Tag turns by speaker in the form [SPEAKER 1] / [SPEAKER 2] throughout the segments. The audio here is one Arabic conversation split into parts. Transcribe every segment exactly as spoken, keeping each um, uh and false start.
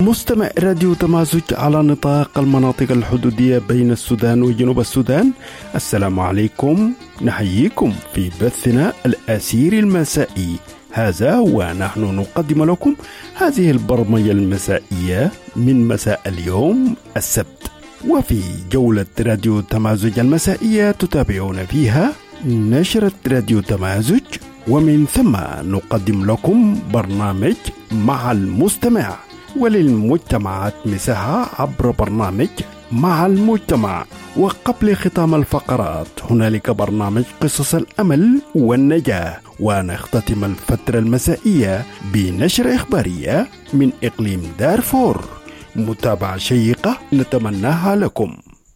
[SPEAKER 1] مستمع راديو تمازج على نطاق المناطق الحدودية بين السودان وجنوب السودان، السلام عليكم. نحييكم في بثنا الأسير المسائي هذا، ونحن نقدم لكم هذه البرمجة المسائية من مساء اليوم السبت. وفي جولة راديو تمازج المسائية تتابعون فيها نشرة راديو تمازج، ومن ثم نقدم لكم برنامج مع المستمع، وللمجتمعات مساحة عبر برنامج مع المجتمع. وقبل ختام الفقرات هنالك برنامج قصص الأمل والنجاة، ونختتم الفترة المسائية بنشرة إخبارية من إقليم دارفور. متابعة شيقة نتمناها لكم.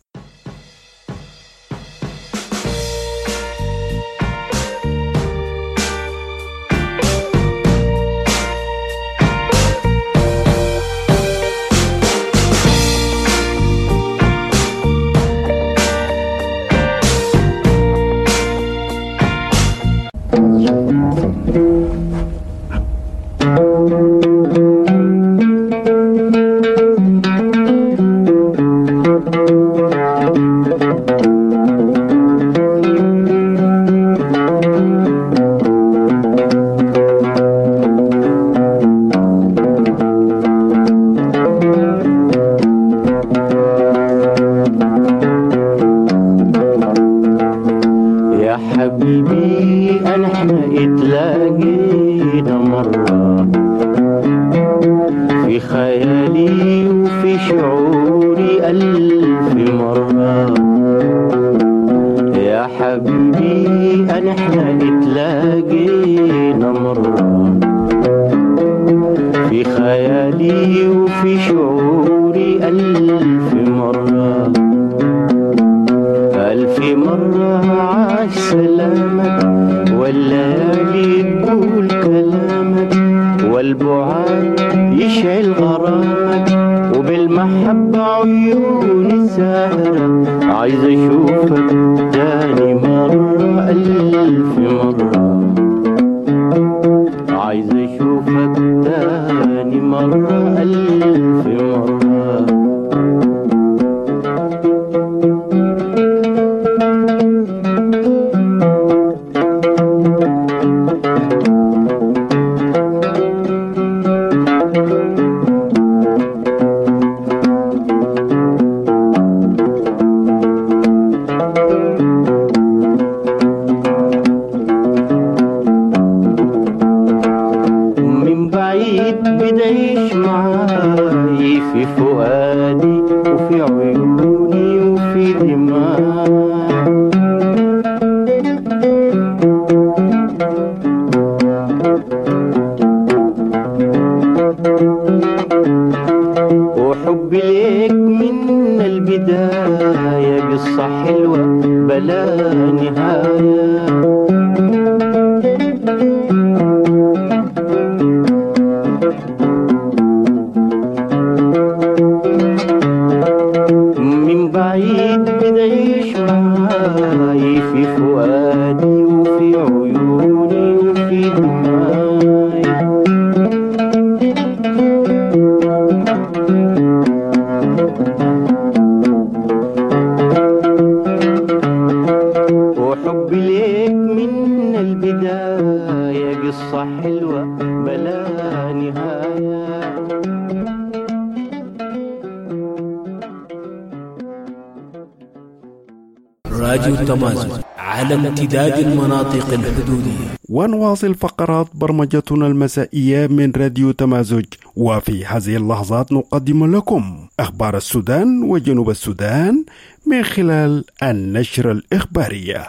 [SPEAKER 2] راديو تمازج على امتداد المناطق الحدودية.
[SPEAKER 1] ونواصل فقرات برمجتنا المسائية من راديو تمازج، وفي هذه اللحظات نقدم لكم أخبار السودان وجنوب السودان من خلال النشرة الإخبارية.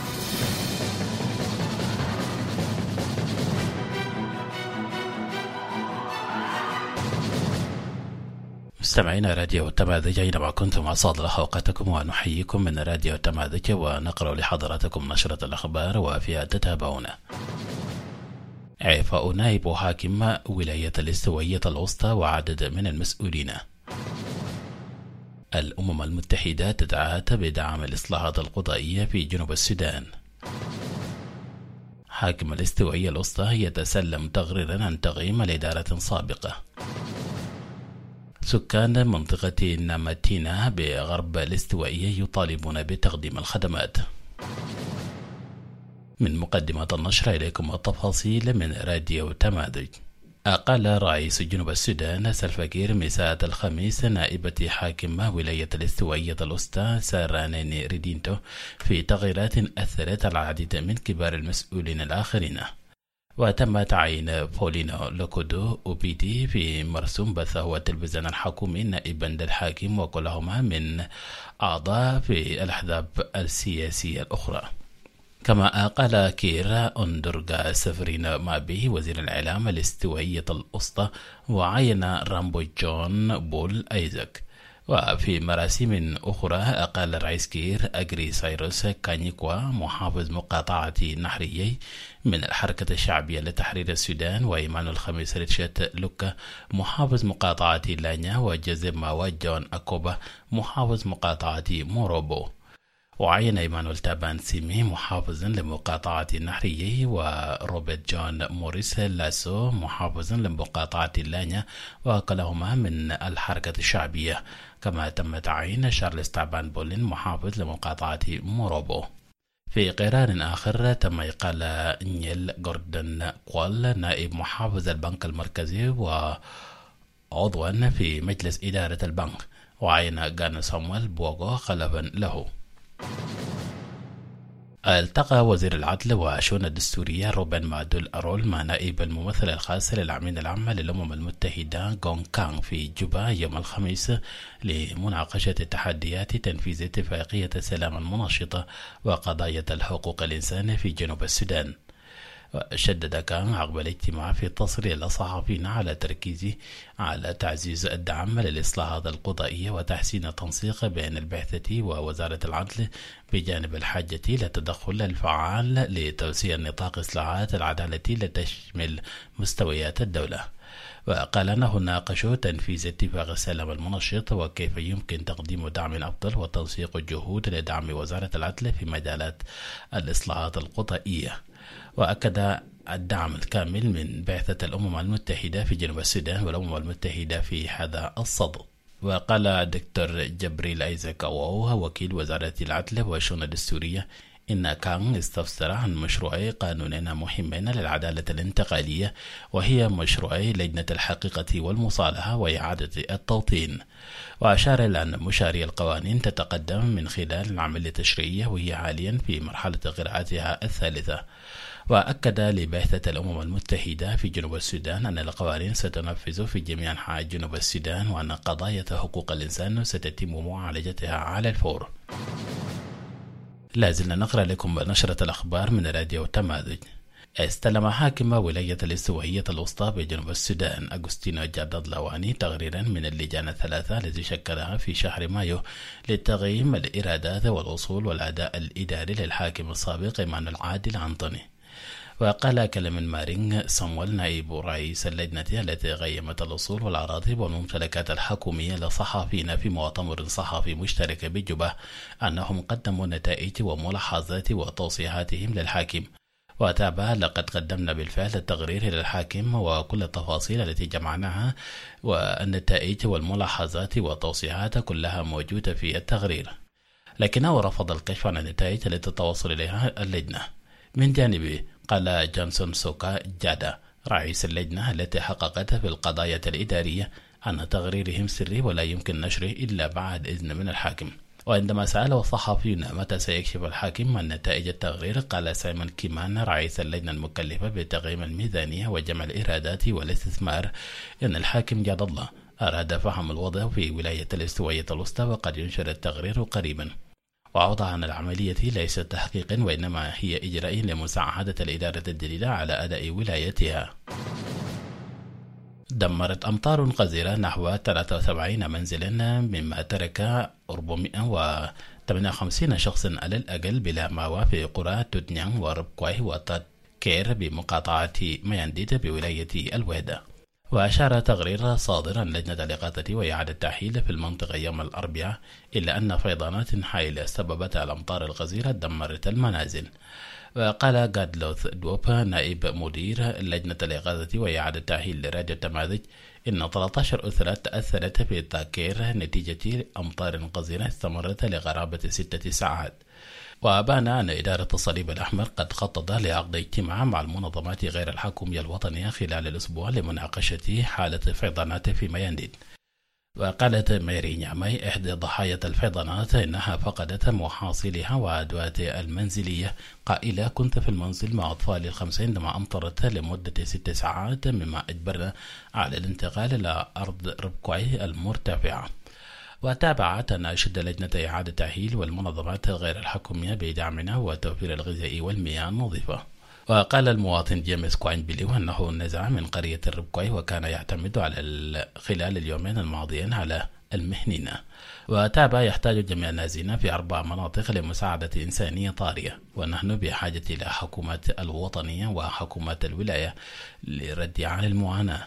[SPEAKER 3] مستمعين راديو تمازج أينما كنتم أسعد الله أوقاتكم، ونحييكم من راديو تمازج ونقرأ لحضراتكم نشرة الأخبار وفيها تتابعون. إعفاء نائب حاكم ولاية الاستوائية الوسطى وعدد من المسؤولين. الأمم المتحدة تتعهد بدعم الإصلاحات القضائية في جنوب السودان. حاكم الاستوائية الوسطى يتسلم تقريرا عن تقييم الإدارة سابقة. سكان منطقة ناماتينا بغرب الاستوائية يطالبون بتقديم الخدمات. من مقدمة النشر إليكم التفاصيل من راديو تمازج. أقال رئيس جنوب السودان سلفا كير مساء الخميس نائبة حاكم ولاية الاستوائية الوسطى سارانيني ريدينتو في تغييرات أثرت على العديد من كبار المسؤولين الآخرين. وتم تعيين بولينو لوكودو أوبيدي في مرسوم بثه التلفزيون الحكومي نائبا للحاكم، وكلهما من أعضاء في الأحزاب السياسية الأخرى. كما قال كير أندرغا سفرين مابي وزير الإعلام الاستوائية الوسطى، وعين رامبو جون بول أيزاك. وفي مراسم أخرى قال الرئيس كير أجري سايروس كانيكوا محافظ مقاطعة نحريي من الحركة الشعبية لتحرير السودان، وإيمان الخميس ريتشات لوكا محافظ مقاطعة لانيا، وجزم وجون أكوبا محافظ مقاطعة موروبو. وعين إيمانويل تابان سيمي محافظا لمقاطعة النحرية، وروبرت جون موريس لاسو محافظا لمقاطعة لانيا، وكلاهما من الحركة الشعبية. كما تم تعيين شارلز تابان بولين محافظ لمقاطعة موروبو. في قرار آخر تم إقالة نيل جوردن كوال نائب محافظ البنك المركزي وعضوا في مجلس إدارة البنك، وعين غان سامويل بوغو خلفا له. التقى وزير العدل والشؤون الدستورية روبن مادول أرول مع نائب الممثل الخاص للأمين العام للأمم المتحدة غون كانغ في جوبا يوم الخميس لمناقشة تحديات تنفيذ اتفاقية السلام المنشطة وقضايا الحقوق الإنسان في جنوب السودان. شدد كان عقب الاجتماع في تصريح للصحفيين على تركيزه على تعزيز الدعم للإصلاحات القضائية وتحسين التنسيق بين البعثة ووزارة العدل، بجانب الحاجة للتدخل الفعال لتوسيع نطاق إصلاحات العدالة لتشمل مستويات الدولة. وقال أنه ناقشوا تنفيذ اتفاق السلام المنشط وكيف يمكن تقديم دعم أفضل وتنسيق الجهود لدعم وزارة العدل في مجالات الإصلاحات القضائية. وأكد الدعم الكامل من بعثة الأمم المتحدة في جنوب السودان والأمم المتحدة في هذا الصدد. وقال دكتور جبريل أيزاك أوو وكيل وزارة العدل والشؤون الدستورية إن كان استفسر عن مشروعي قانونين مهمين للعدالة الانتقالية، وهي مشروعي لجنة الحقيقة والمصالحة وإعادة التوطين. وأشار إلى أن مشاريع القوانين تتقدم من خلال العملية التشريعية، وهي حاليا في مرحلة قراءتها الثالثة. وأكد لبعثة الأمم المتحدة في جنوب السودان أن القوانين ستنفذ في جميع أنحاء جنوب السودان، وأن قضايا حقوق الإنسان ستتم معالجتها على الفور. لازلنا نقرأ لكم نشرة الأخبار من راديو تمازج. استلم حاكم ولاية الاستوائية الوسطى بجنوب السودان أغوستينو جاداد لواني تقريرا من اللجان الثلاثة التي شكلها في شهر مايو لتقييم الإيرادات والأصول والأداء الإداري للحاكم السابق إيمانويل عادل عنتوني. وقال كلام مارين سامويل نائب رئيس اللجنة التي قيمت الأصول والأراضي والممتلكات الحكومية للصحفيين في مؤتمر صحفي مشترك بجوبا أنهم قدموا نتائج وملاحظات وتوصيحاتهم للحاكم. وتابع لقد قدمنا بالفعل التقرير إلى الحاكم وكل التفاصيل التي جمعناها، والنتائج والملاحظات والتوصيحات كلها موجودة في التقرير، لكنه رفض الكشف عن النتائج التي تتوصل إليها اللجنة. من جانبه قال جونسون سوكا جادا رئيس اللجنة التي حققت في القضايا الإدارية أن تقريرهم سري ولا يمكن نشره إلا بعد إذن من الحاكم. وعندما سأله الصحفيون متى سيكشف الحاكم عن نتائج التقرير، قال سايمون كيمان رئيس اللجنة المكلفة بتقييم الميزانية وجمع الإيرادات والاستثمار أن الحاكم جاد الله أراد فهم الوضع في ولاية الاستوائية الوسطى وقد ينشر التقرير قريبا. وأوضح أن العملية ليست تحقيق وإنما هي إجراء لمساعدة الإدارة الجديدة على أداء ولايتها. دمرت أمطار غزيرة نحو ثلاثة وسبعين منزلا، مما ترك أربعمائة وثمانية وخمسين شخصا على الأقل بلا مأوى في قرى توتنيان وربكوي وتاتكير بمقاطعة ميانديت بولاية الوحدة. وأشار تقرير صادر عن لجنة الإغاثة وإعادة التأهيل في المنطقة يوم الأربعاء إلا أن فيضانات هائلة سببت الأمطار الغزيرة دمرت المنازل. وقال غادلوث دوبا نائب مدير لجنة الإغاثة وإعادة تأهيل لراديو تمازج إن ثلاث عشر أسرة تأثرت في التاكير نتيجة أمطار غزيرة استمرت لقرابة ستة ساعات. وأبان أن إدارة الصليب الأحمر قد خطط لعقد اجتماع مع المنظمات غير الحكومية الوطنية خلال الأسبوع لمناقشة حالة الفيضانات في مياندين. وقالت ميري نعمي إحدى ضحايا الفيضانات إنها فقدت محاصيلها وأدواتها المنزلية، قائلة: كنت في المنزل مع أطفالي الخمسة عندما أمطرت لمدة ست ساعات مما أجبرنا على الانتقال إلى أرض ربكوي المرتفعة. وتابعت ناشد لجنة إعادة تأهيل والمنظمات غير الحكومية بدعمنا وتوفير الغذاء والمياه النظيفة. وقال المواطن جيمس كوين بيليو أنه نزع من قرية الربكوي وكان يعتمد على خلال اليومين الماضيين على المهنين. وتابع: يحتاج جميع النازلين في أربع مناطق لمساعدة إنسانية طارئة، ونحن بحاجة إلى حكومات الوطنية وحكومات الولاية للرد عن المعاناة.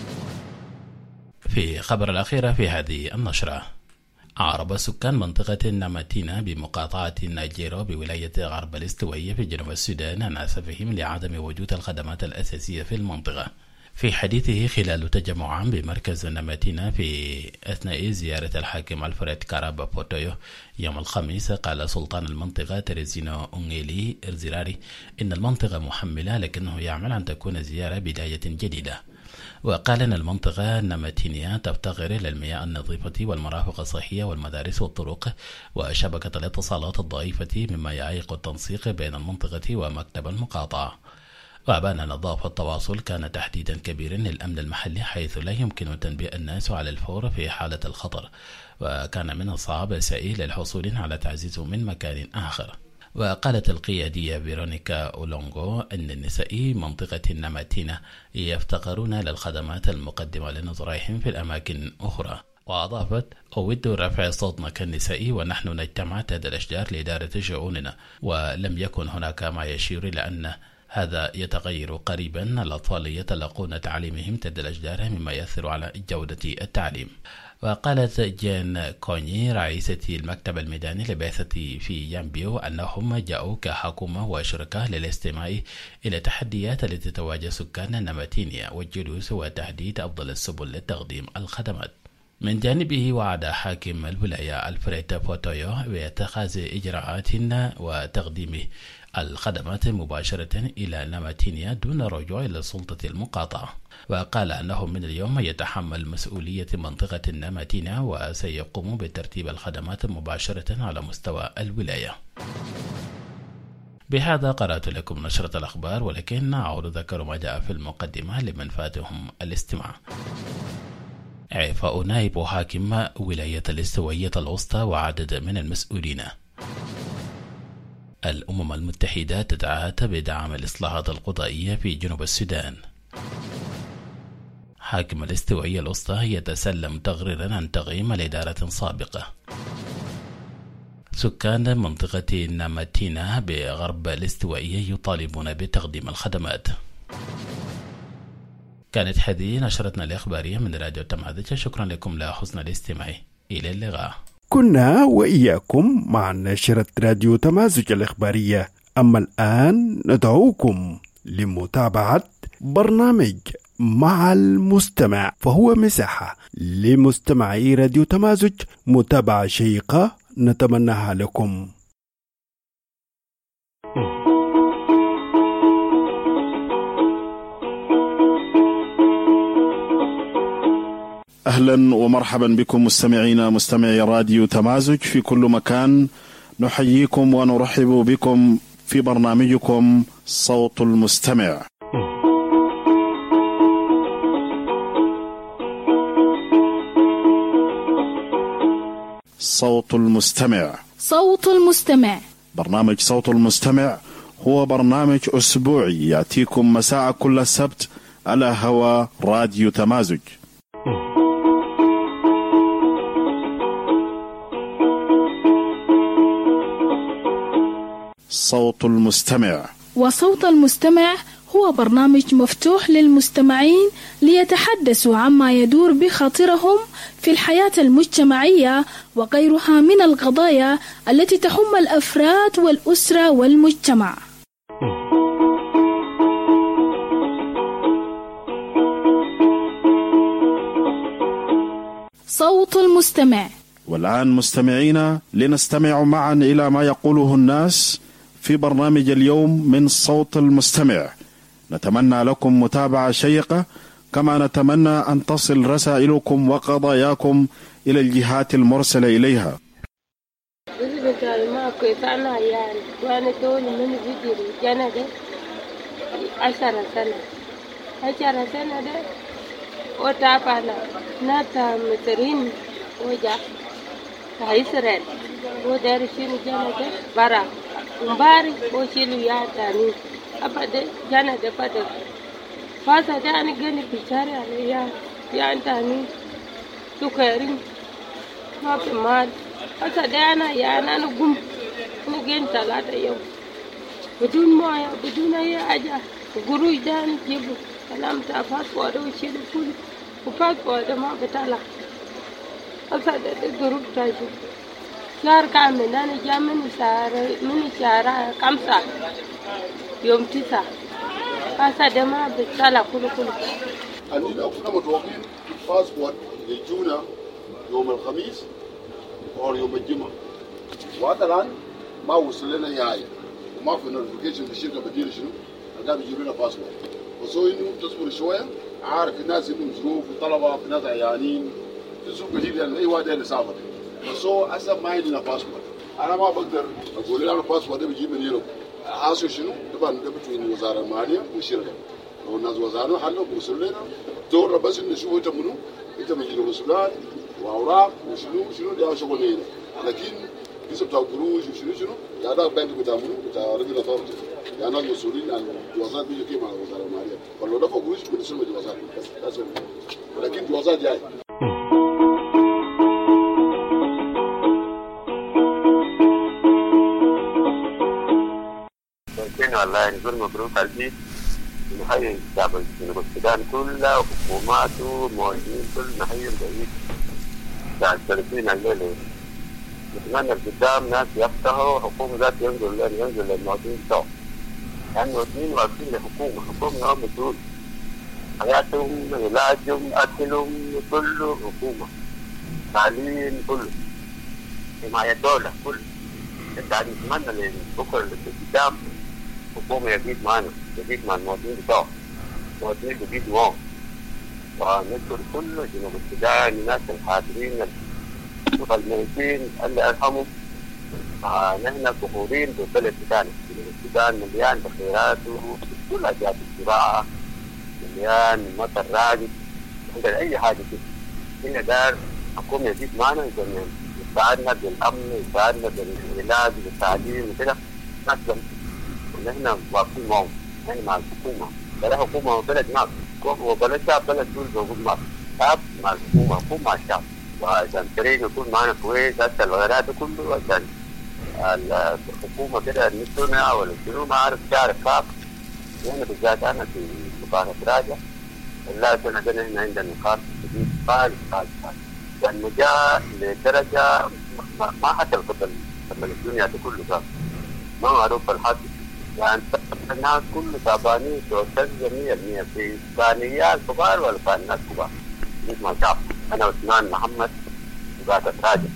[SPEAKER 3] في خبر الأخيرة في هذه النشرة، أعرب سكان منطقة ناماتينا بمقاطعة نيجيرو بولاية غرب الاستوائية في جنوب السودان عن أسفهم لعدم وجود الخدمات الأساسية في المنطقة. في حديثه خلال تجمع بمركز ناماتينا في أثناء زيارة الحاكم ألفريد كارابا بوتويو يوم الخميس، قال سلطان المنطقة تريزينو أونغيلي إرزيراري إن المنطقة محملة، لكنه يعمل أن تكون زيارة بداية جديدة. وقال أن المنطقة الناماتينية تفتقر إلى المياه النظيفة والمرافق الصحية والمدارس والطرق وشبكة الاتصالات الضعيفة، مما يعيق التنسيق بين المنطقة ومكتب المقاطعة. وأبان أن ضعف التواصل كان تحديدا كبيرا للأمن المحلي، حيث لا يمكن تنبيه الناس على الفور في حالة الخطر، وكان من الصعب سئيل الحصول على تعزيز من مكان آخر. وقالت القيادية فيرونيكا أولونغو أن النساء منطقة الناماتينا يفتقرون للخدمات المقدمة لنظرائهم في الأماكن أخرى. وأضافت: أود رفع صوتنا كالنساء ونحن نجتمع تحت الأشجار لإدارة شؤوننا، ولم يكن هناك ما يشير إلى أن هذا يتغير قريبا. الأطفال يتلقون تعليمهم تحت الأشجار مما يؤثر على جودة التعليم. وقالت جين كوني رئيسة المكتب الميداني لبعثة في يامبيو أنهم جاءوا كحكومة وشركاء للاستماع إلى التحديات التي تواجه سكان الناماتينيا والجلوس وتحديد أفضل السبل لتقديم الخدمات. من جانبه وعد حاكم الولاية ألفريد بوتويو باتخاذ إجراءات وتقديم الخدمات مباشرة إلى ناماتينيا دون رجوع إلى سلطة المقاطعة. وقال أنه من اليوم يتحمل مسؤولية منطقة الناماتينا وسيقوم بترتيب الخدمات مباشرة على مستوى الولاية. بهذا قرأت لكم نشرة الأخبار، ولكن أعود ذكر ما جاء في المقدمة لمن فاتهم الاستماع. إعفاء نائب حاكم ولاية الاستوائية الوسطى وعدد من المسؤولين. الأمم المتحدة تتعهد بدعم الإصلاحات القضائية في جنوب السودان. حاكم الاستوائية الوسطى يتسلم تقريرا عن تقييم الإدارة سابقة. سكان منطقة ناماتينا بغرب الاستوائية يطالبون بتقديم الخدمات. كانت هذه نشرتنا الإخبارية من راديو تمازج. شكرا لكم لحسن الاستماع. إلى اللقاء.
[SPEAKER 1] كنا وإياكم مع نشرة راديو تمازج الإخبارية. أما الآن ندعوكم لمتابعة برنامج مع المستمع، فهو مساحة لمستمعي راديو تمازج متابعة شيقة نتمناها لكم.
[SPEAKER 4] أهلا ومرحبا بكم مستمعينا مستمعي راديو تمازج في كل مكان. نحييكم ونرحب بكم في برنامجكم صوت المستمع. صوت المستمع.
[SPEAKER 5] صوت المستمع.
[SPEAKER 4] برنامج صوت المستمع هو برنامج أسبوعي يأتيكم مساء كل سبت على هوا راديو تمازج. صوت المستمع.
[SPEAKER 5] وصوت المستمع هو برنامج مفتوح للمستمعين ليتحدثوا عما يدور بخاطرهم في الحياة المجتمعية وغيرها من القضايا التي تهم الأفراد والأسرة والمجتمع. صوت المستمع.
[SPEAKER 4] والآن مستمعينا لنستمع معا إلى ما يقوله الناس في برنامج اليوم من صوت المستمع. نتمنى لكم متابعة شيقة، كما نتمنى أن تصل رسائلكم وقضاياكم إلى الجهات المرسلة إليها.
[SPEAKER 6] عشرة سنة عشرة سنة ده وتعبنا ناتا مترين وجا كايسرين ودارشين جانا ده برا ومباري وشيلو يا تاني أبدا جانا ده بدا فاسا ده أنا جاني بيشاري عليا يا تاني سكرين ما في مال فاسا ده أنا يا أنا نقوم نجين ثلاثة يوم بدون مويه بدون أي حاجة وقروش ده نجيبه كلام تاع باسبور وشيل كل وباسبور ما بتاعه أصلا الظروف تاجو شهر كامل أنا جا من شهر من شهر كم ساعة يوم تسعة أصلا ما بتاعه كله كله.
[SPEAKER 7] أنا كنا متوقعين باسبور يجونا يوم الخميس أو يوم الجمعة، وهذا الآن ما وصل لنا ياي وما في نوتيفيكيشن في الشركة بدير شنو قاعد يجيب لنا باسبور. وصو إنه تصبر شوية، عارف الناس إنهم ظروف وطلبة في ناس عيانين تسوق كثير يعني أي واحد اللي سافر. وصو أصلا ما عندنا باسبور. أنا ما بقدر أقول لهم الباسبور ده بيجيب من يوروب. حاسو شنو؟ طبعا ده بتوين وزارة المالية والشركة. لو الناس وزارة حلو بوصل لنا دور بس إنه شو أنت منو؟ أنت من جنوب السودان وأوراق وشنو شنو ده شغلين. لكن بيسبب تقولوش وشنو شنو؟ يعني ده بنك بتعملوا بتعرضنا ثورة. يعني المسؤولين عن الجوازات بيجوا كيف على وزارة المالية. فلو دفعوا قروش بنسمع جوازات بس. ولكن جوازات جاي.
[SPEAKER 8] والله نقول مبروك عليك نحيي الشعب جنوب السودان كله وحكوماته ومواطنين كل نحييهم بعيد بعد ثلاثين الليلة. نتمنى قدام ناس يفتحوا حكومة ذات ينزل ينزل للمواطنين بتوعهم. يعني المواطنين واقفين لحكومة، حكومة هم مسؤول حياتهم علاجهم أكلهم كله حكومة، تعليم كله، حماية الدولة كله. انت عاد نتمنى بكرة لقدام حكومة يجيب معنا يجيب مع المواطنين بتوعهم، المواطنين يجيب معهم. ونشكر كل جنوب السودان الناس الحاضرين الميتين اللي أرحموا. نحن فخورين بالبلد بتاعنا. جنوب السودان مليان بخيرات وكل أجيال الزراعة، مليان مطر راجل، عندنا أي حاجة كده. هنا دار حكومة يجيب معنا يساعدنا بالأمن، يساعدنا بالعلاج بالتعليم وكده. نسلم ونحن واقفين معهم، نحن مع الحكومة. بلا حكومة وبلد ما وبلا شعب بلد دول موجود معه. شعب مع الحكومة، حكومة مع الشعب. وعشان الطريق يكون معنا كويس، حتى الغيرات كله عشان الحكومة كده نسونا ولا شنو ما أعرف تعرف كيف. نحن بالذات أنا في مقارنة راجع لا سنة نحن عندنا نقاط جديد خالص خالص خالص. والنجاة لدرجة ما حتى القبل الدنيا كله كان ما معروف الحد. يعني الناس كله تعبانين توصل مية بالمية في إمكانيات كبار ولا إمكانيات كبار. نسمع شعب. أنا عثمان محمد مقاطع راجع.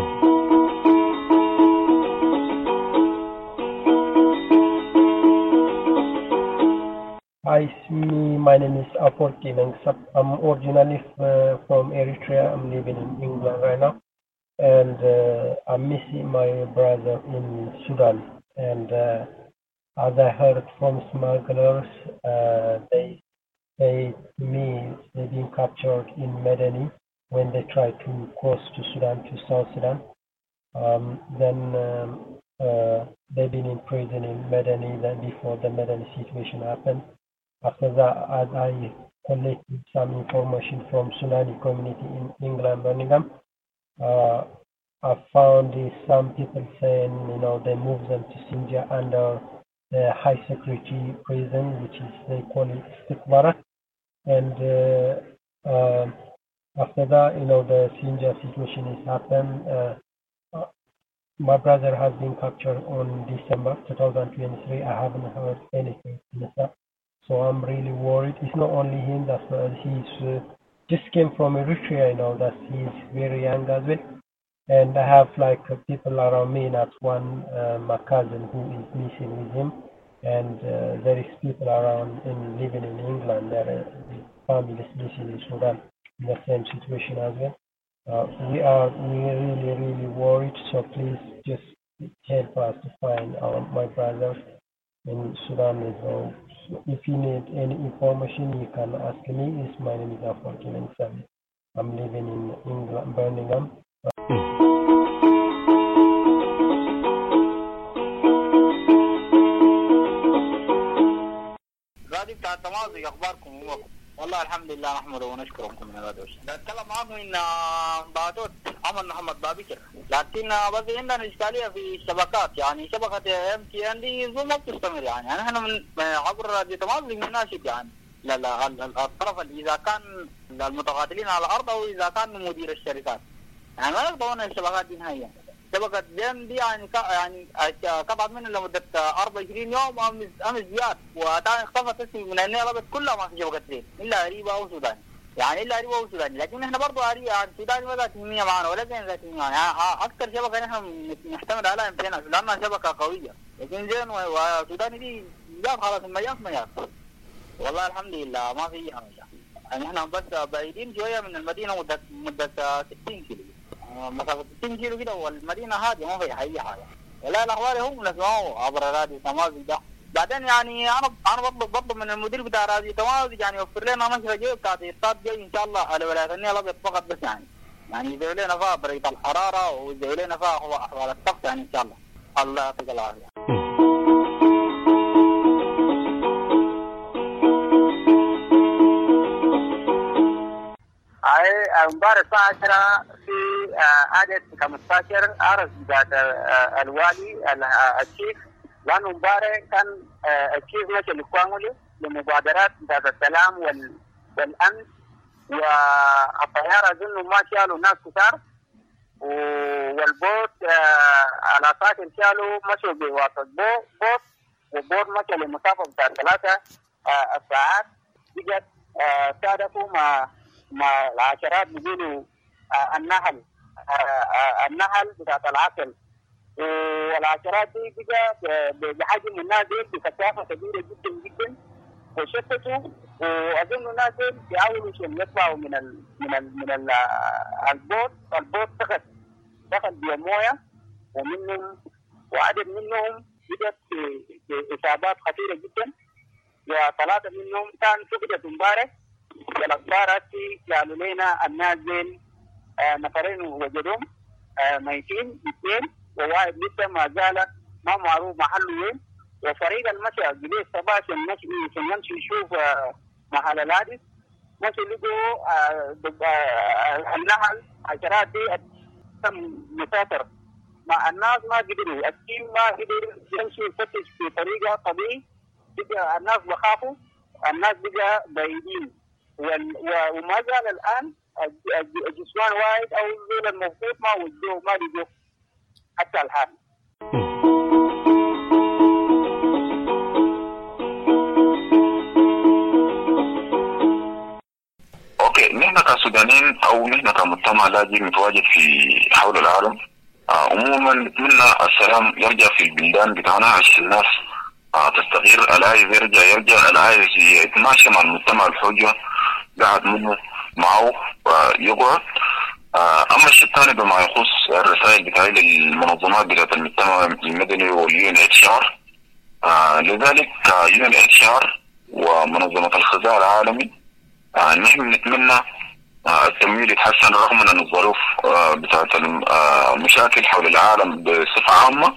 [SPEAKER 9] Hi, me. My name is Aporti Mengsap. I'm originally uh, from Eritrea. I'm living in England right now, and uh, I'm missing my brother in Sudan. And uh, as I heard from smugglers, uh, they say to me they've been captured in Medani when they try to cross to Sudan to South Sudan. Um, then um, uh, they've been in prison in Medani. Then before the Medani situation happened. After that, as I collected some information from Sunani community in England, Birmingham, uh, I found some people saying, you know, they moved them to Sinjar under the high security prison, which is, they call it Stikbarat. And uh, uh, after that, you know, the Sinjar situation has happened. Uh, uh, my brother has been captured on December twenty twenty-three. I haven't heard anything since that. So I'm really worried. It's not only him, that's uh, his uh, just came from Eritrea. I know that he's very young as well. And I have like people around me, not one, uh, my cousin who is missing with him. And uh, there is people around in living in England that uh, the family is missing in Sudan in the same situation as well. Uh, we are we really really worried. So please just help us to find our my brothers in Sudan as well. So if you need any information, you can ask me. It's my name is Afar Kimeng Sabi. I'm living in England, Birmingham.
[SPEAKER 10] غادي بتاع التماضي اخباركم والله الحمد لله نحمده ونشكركم من هذا الشيء. بتكلم معكم ان بعدود عمل محمد بابكر، لكن بس عندنا اشكاليه في الشبكات، يعني شبكه ام تي ان دي ما بتستمر، يعني احنا من عبر راديو تماضي بنناشد يعني لا لا الطرف اذا كان المتقاتلين على الارض او اذا كان مدير الشركات، يعني ما نقدر نقول الشبكات دي نهائيا. شبكه ديم دي يعني يعني قطعت منها لمده أربعة وعشرين يوم امس امس زياد، وثاني اختفت من النيل الابيض كلها ما في شبكه دين الا اريبا او سودان، يعني الا اريبا او سودان، لكن احنا برضه اريبا السودان ما ذات تنميه معنا ولا زين ذات تنميه، يعني اكثر شبكه نحن نعتمد عليها يمكن لانها شبكه قويه، لكن زين والسودان دي جاب خلاص المياه مياه. والله الحمد لله ما في حاجه، يعني احنا بس بعيدين شويه من المدينه مده مده ستين كيلو، مسافه ستين كيلو كده، والمدينه هاديه ما فيها اي حاجه. ولا الاخبار هم نسمعوا عبر راديو تمازج ده. بعدين يعني انا انا بطلب بطلب من المدير بتاع راديو تمازج يعني يوفر لنا نشره جايه بتاعت الاستاد جاي ان شاء الله على ولايه النيل الابيض فقط بس، يعني يعني يزود لنا فيها درجه الحراره ويزود لنا فيها احوال الطقس، يعني ان شاء الله. الله يعطيك العافيه. امبارح الساعة عشرة في عدد خمسة عشر عرض بتاعت الوالي الشيخ، لأنه امبارح كان الشيخ مشى لكوانغولي لمبادرات بتاعت السلام والأمن، والطيارة أظن ما شالوا ناس كتار، والبوت العساكر شالوا مشوا بواسطة بوت، والبوت مشى لمسافة بتاعت ثلاثة ساعات، بقت صادفوا مع مع العشرات بيقولوا آه النهل آه النهل بتاعت العسل، والعشرات دي بقى بحجم الناس دي بكثافه كبيره جدا جدا، وشتتوا، واظن الناس دي بيحاولوا يطلعوا من ال من ال من ال البوت، البوت دخل دخل بالمويه، ومنهم وعدد منهم بقت باصابات خطيره جدا، وثلاثه منهم كان فقدت امبارح. والاخبار هسي قالوا لنا الناس دين آه نفرين وجدهم آه ميتين اثنين، وواحد لسه ما زال ما معروف محله وين، وفريق المشي قبل الصباح عشان يمشي يشوف آه محل الحادث، مشي لقوا آه آه النهل عشرات دي تم مسافر مع الناس، ما قدروا التيم ما قدر يمشي يفتش بطريقه طبيعي، بقى الناس بخافوا، الناس بقى بعيدين، وما زال الآن الجسوان واحد أو الزول الموجود ما وجدوه ما لقوه حتى الآن.
[SPEAKER 8] أوكي، نحن كسودانيين أو نحن كمجتمع لاجئ متواجد في حول العالم، عموما نتمنى السلام يرجع في البلدان بتاعنا عشان الناس تستغير، العايز يرجع يرجع، العايز يتماشى مع المجتمع الحجة قاعد منه معه ويقعد. اما الشيء الثاني بما يخص الرسائل بتاعي للمنظمات بتاعت المجتمع المدني واليو ان اتش ار، لذلك يو ان اتش ار ومنظمة الغذاء العالمي نحن نتمنى التمويل يتحسن رغم من الظروف بتاعت المشاكل حول العالم بصفة عامة.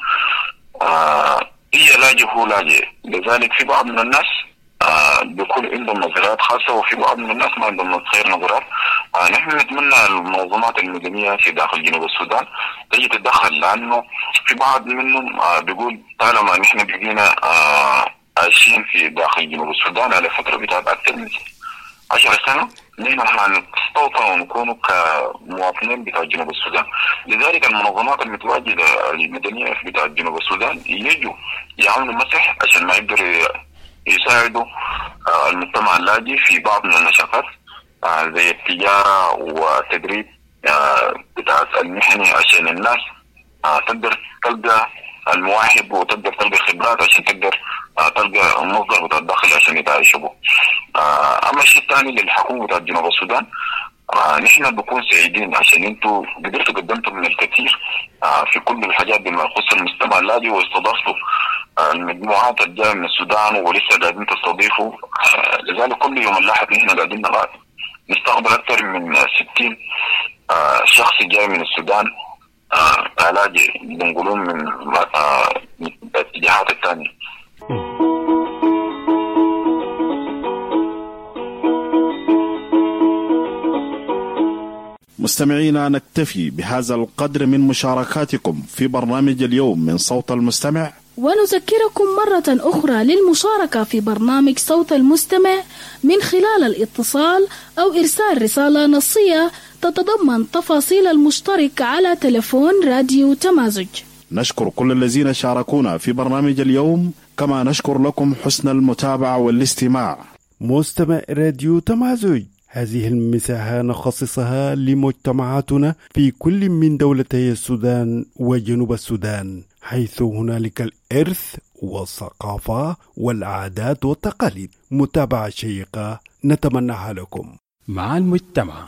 [SPEAKER 8] هي لاجئ هو لاجئ، لذلك في بعض من الناس آه بيكون عندهم نظرات خاصة، وفي بعض من الناس ما عندهم خير نظرات. آه نحن نتمنى المنظمات المدنية في داخل جنوب السودان تجي تتدخل، لأنه في بعض منهم آه بيقول طالما نحن بقينا آه عايشين في داخل جنوب السودان على فترة بتاعت أكثر من عشر سنة، نحن هنستوطن ونكونوا كمواطنين بتاع جنوب السودان. لذلك المنظمات المتواجدة المدنية بتاع جنوب السودان يجوا يعملوا مسح عشان ما يقدروا يساعدوا المجتمع اللاجئ في بعض من النشاطات زي التجارة والتدريب بتاع المهني عشان الناس تقدر تلقى المواهب وتقدر تلقى خبرات عشان تقدر تلقى المصدر بتاع الدخل عشان يتعايشوا به. أما الشيء الثاني للحكومة بتاع جنوب السودان، نحن بنكون سعيدين عشان انتوا قدرتوا قدمتوا من الكثير في كل الحاجات بما يخص المجتمع اللاجئ، واستضفتوا المجموعات الجايه من السودان ولسه قاعدين تستضيفوا. لذلك كل يوم اللاحق نحن قاعدين نستقبل اكثر من ستين شخص جاي من السودان لاجئ بنقولون من الاتجاهات الثانيه.
[SPEAKER 4] مستمعينا، نكتفي بهذا القدر من مشاركاتكم في برنامج اليوم من صوت المستمع،
[SPEAKER 5] ونذكركم مرة أخرى للمشاركة في برنامج صوت المستمع من خلال الاتصال أو إرسال رسالة نصية تتضمن تفاصيل المشترك على تلفون راديو تمازج.
[SPEAKER 4] نشكر كل الذين شاركونا في برنامج اليوم، كما نشكر لكم حسن المتابعة والاستماع.
[SPEAKER 1] مستمع راديو تمازج، هذه المساحة نخصصها لمجتمعاتنا في كل من دولتي السودان وجنوب السودان، حيث هنالك الإرث والثقافة والعادات والتقاليد. متابعة شيقة نتمناها لكم.
[SPEAKER 3] مع المجتمع.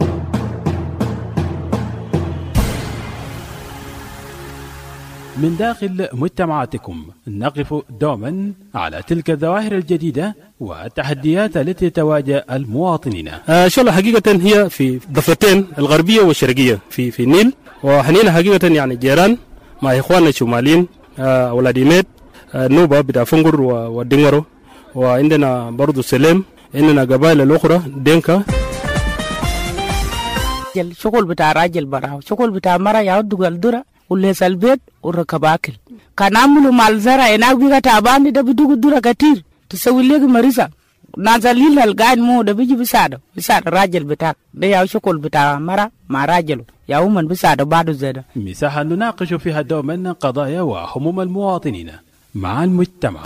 [SPEAKER 3] من داخل مجتمعاتكم نقف دوما على تلك الظواهر الجديدة والتحديات التي تواجه المواطنين.
[SPEAKER 11] آه شاء الله حقيقة هي في ضفتين الغربية والشرقية في في النيل، وحنينا حقيقة يعني جيران مع إخواننا الشماليين، آه ولاديميت، آه نوبة بتاع فنجر والدنغرو، وعندنا برضو سليم، عندنا قبائل الأخرى دينكا.
[SPEAKER 12] الشغل بتاع راجل براو، شغل بتاع مرة يعود الدرة وليس البيت وركب أكل. كان عملوا مال زرع هناك بيجا تعبان ده بدوق الدرة كتير تسوي لك مريضة نازلين القاعد مو ده بيجي بيساعده بيساعد الراجل بتاعك ده يا شغل بتاع مرة مع راجله يا ومن بيساعده بعده زيادة.
[SPEAKER 3] مساحة نناقش فيها دوما قضايا وهموم المواطنين مع المجتمع.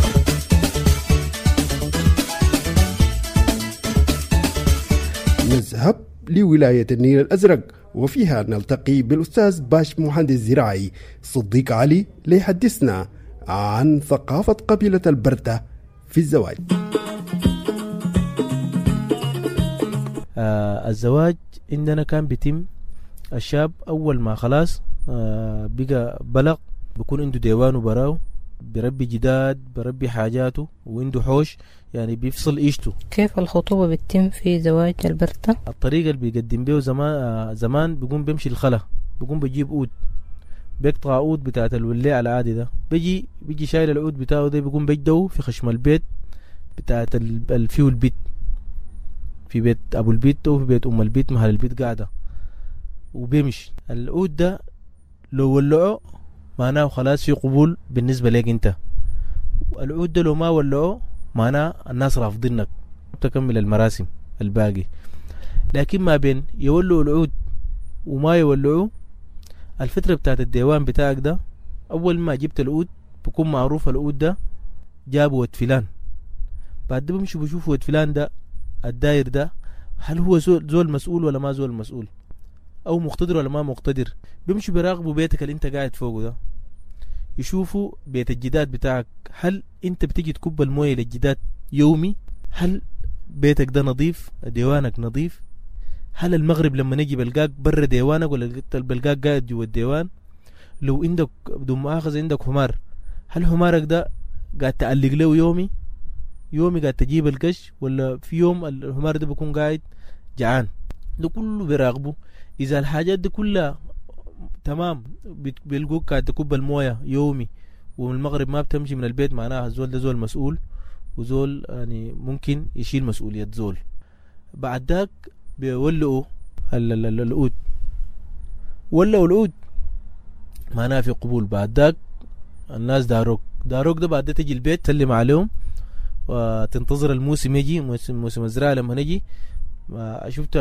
[SPEAKER 1] نذهب لولاية النيل الأزرق، وفيها نلتقي بالأستاذ باش مهندس زراعي صديق علي ليحدثنا عن ثقافة قبيلة البرتة في الزواج.
[SPEAKER 13] آه الزواج عندنا كان بيتم الشاب أول ما خلاص آه بقى بلغ بيكون عنده ديوانه براو، بربي جداد بربي حاجاته وعنده حوش، يعني بيفصل إيشته.
[SPEAKER 14] كيف الخطوبة بتتم في زواج البرتة؟
[SPEAKER 13] الطريقة اللي بيقدم بيه زمان آه زمان بيقوم بيمشي الخلا، بيقوم بيجيب عود، بيقطع عود بتاعت الولي العادي ده، بيجي بيجي شايل العود بتاعه ده، بيقوم بيجدو في خشم البيت بتاعت الفيو البيت، في بيت أبو البيت أو في بيت أم البيت محل البيت قاعدة، وبيمشي العود ده لو ولعه معناه خلاص في قبول بالنسبة لك انت. العود ده لو ما ولعه معناه الناس رافضينك، تكمل المراسم الباقي. لكن ما بين يولعوا العود وما يولعوا، الفترة بتاعت الديوان بتاعك ده أول ما جبت العود بكون معروف العود ده جابوا ود فلان، بعد ده بمشوا بشوفوا ود فلان ده الداير ده هل هو زول مسؤول ولا ما زول مسؤول، أو مقتدر ولا ما مقتدر. بيمشوا بيراقبوا بيتك اللي انت قاعد فوقه ده، يشوفوا بيت الجداد بتاعك، هل انت بتيجي تكب المويه للجداد يومي، هل بيتك ده نظيف، ديوانك نظيف، هل المغرب لما نجي بلقاك برا ديوانك ولا بلقاك قاعد جوا الديوان. لو عندك بدون مؤاخذة عندك حمار، هل حمارك ده قاعد تعلق له يومي يومي قاعد تجيب القش، ولا في يوم الحمار ده بيكون قاعد جعان. ده كله بيراقبه. إذا الحاجات دي كلها تمام بيلقوك قاعد تكب المويه يومي ومن المغرب ما بتمشي من البيت، معناها الزول ده زول مسؤول، وزول يعني ممكن يشيل مسؤولية زول. بعد ذاك بيولقوا العود، ولقوا العود معناها في قبول. بعد ذاك الناس داروك داروك ده بعد ده تجي البيت تسلم عليهم وتنتظر الموسم يجي، موسم موسم الزراعة لما نجي. شفت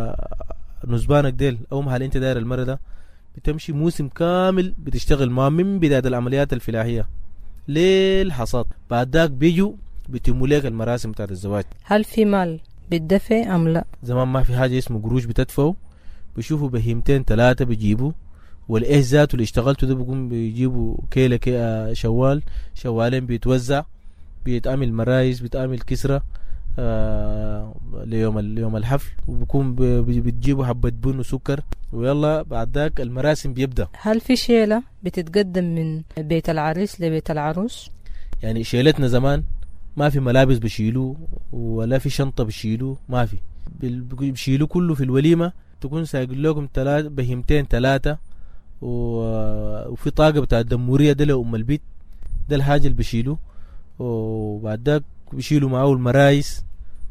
[SPEAKER 13] نزبانك ديل أو محل انت داير المرة ده بتمشي موسم كامل بتشتغل معه من بداية العمليات الفلاحية للحصاد. بعد ذاك بيجوا بيتموا لك المراسم بتاعت الزواج.
[SPEAKER 14] هل في مال بتدفع أم لا؟
[SPEAKER 13] زمان ما في حاجة اسمه قروش بتدفعوا، بيشوفوا بهيمتين ثلاثة بيجيبوا، والإيه ذاته اللي اشتغلته ده بيقوم بيجيبوا كيلة كي شوال شوالين بيتوزع، بيتعمل مرايز، بيتعمل كسرة آه ليوم ليوم الحفل، وبكون بتجيبوا حبة بن وسكر، ويلا بعد ذاك المراسم بيبدأ.
[SPEAKER 14] هل في شيلة بتتقدم من بيت العريس لبيت العروس؟
[SPEAKER 13] يعني شيلتنا زمان ما في ملابس بشيلوه ولا في شنطة بشيلوه، ما في، بشيلوه كله في الوليمة. تكون سايقل لكم ثلاثة بهيمتين ثلاثة وفي طاقة بتاع الدمورية ده لأم البيت، ده الحاجة اللي بشيلوه. وبعد ذاك بيشيلوا معاه المرايس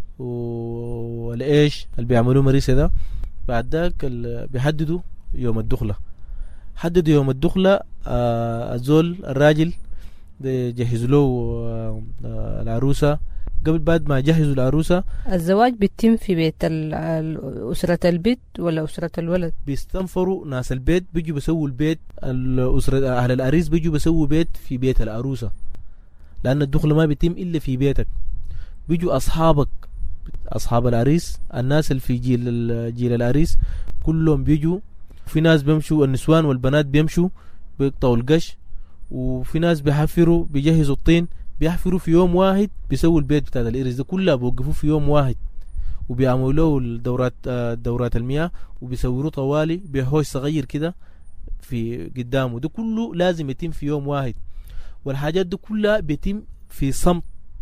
[SPEAKER 13] والإيش اللي بيعملوه مريسة ده. بعد ذاك بيحددوا يوم الدخلة، حددوا يوم الدخلة. آه الزول الراجل بيجهزوا له آه العروسة. قبل بعد ما يجهزوا العروسة،
[SPEAKER 14] الزواج بيتم في بيت أسرة البيت ولا أسرة الولد؟
[SPEAKER 13] بيستنفروا ناس البيت، بيجوا بيسووا البيت. الأسرة أهل العريس بيجوا بيسووا بيت في بيت العروسة، لأن الدخل ما بيتم إلا في بيتك. بيجوا أصحابك، أصحاب العريس، الناس اللي في جيل جيل العريس كلهم بيجوا. في ناس بيمشوا، النسوان والبنات بيمشوا بيقطعوا القش، وفي ناس بيحفروا بيجهزوا الطين، بيحفروا في يوم واحد، بيسووا البيت بتاع الإرز ده كله بيوقفوه في يوم واحد، وبيعملوا له الدورات دورات المياه، وبيصوروا طوالي بهوش صغير كده في قدامه. ده كله لازم يتم في يوم واحد، والحاجات دي كلها بيتم في صمت،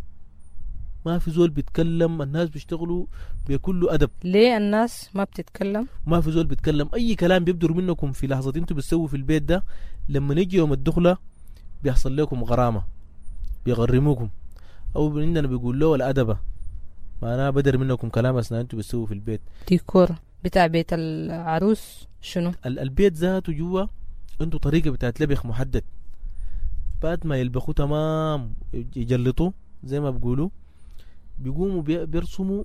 [SPEAKER 13] ما في زول بيتكلم. الناس بيشتغلوا بكل أدب.
[SPEAKER 14] ليه الناس ما بتتكلم؟
[SPEAKER 13] ما في زول بيتكلم. أي كلام بيبدر منكم في لحظة انتوا بتسووا في البيت ده، لما نيجي يوم الدخلة بيحصل لكم غرامة، بيغرموكم، أو عندنا بيقول له الأدبة، معناها بدر منكم كلام أثناء انتوا بتسووا في البيت.
[SPEAKER 14] ديكور بتاع بيت العروس شنو؟
[SPEAKER 13] البيت ذاته جوا عنده طريقة بتاعت لبخ محدد. بعد ما يلبخوا تمام يجلطوا زي ما بيقولوا، بيقوموا بيرسموا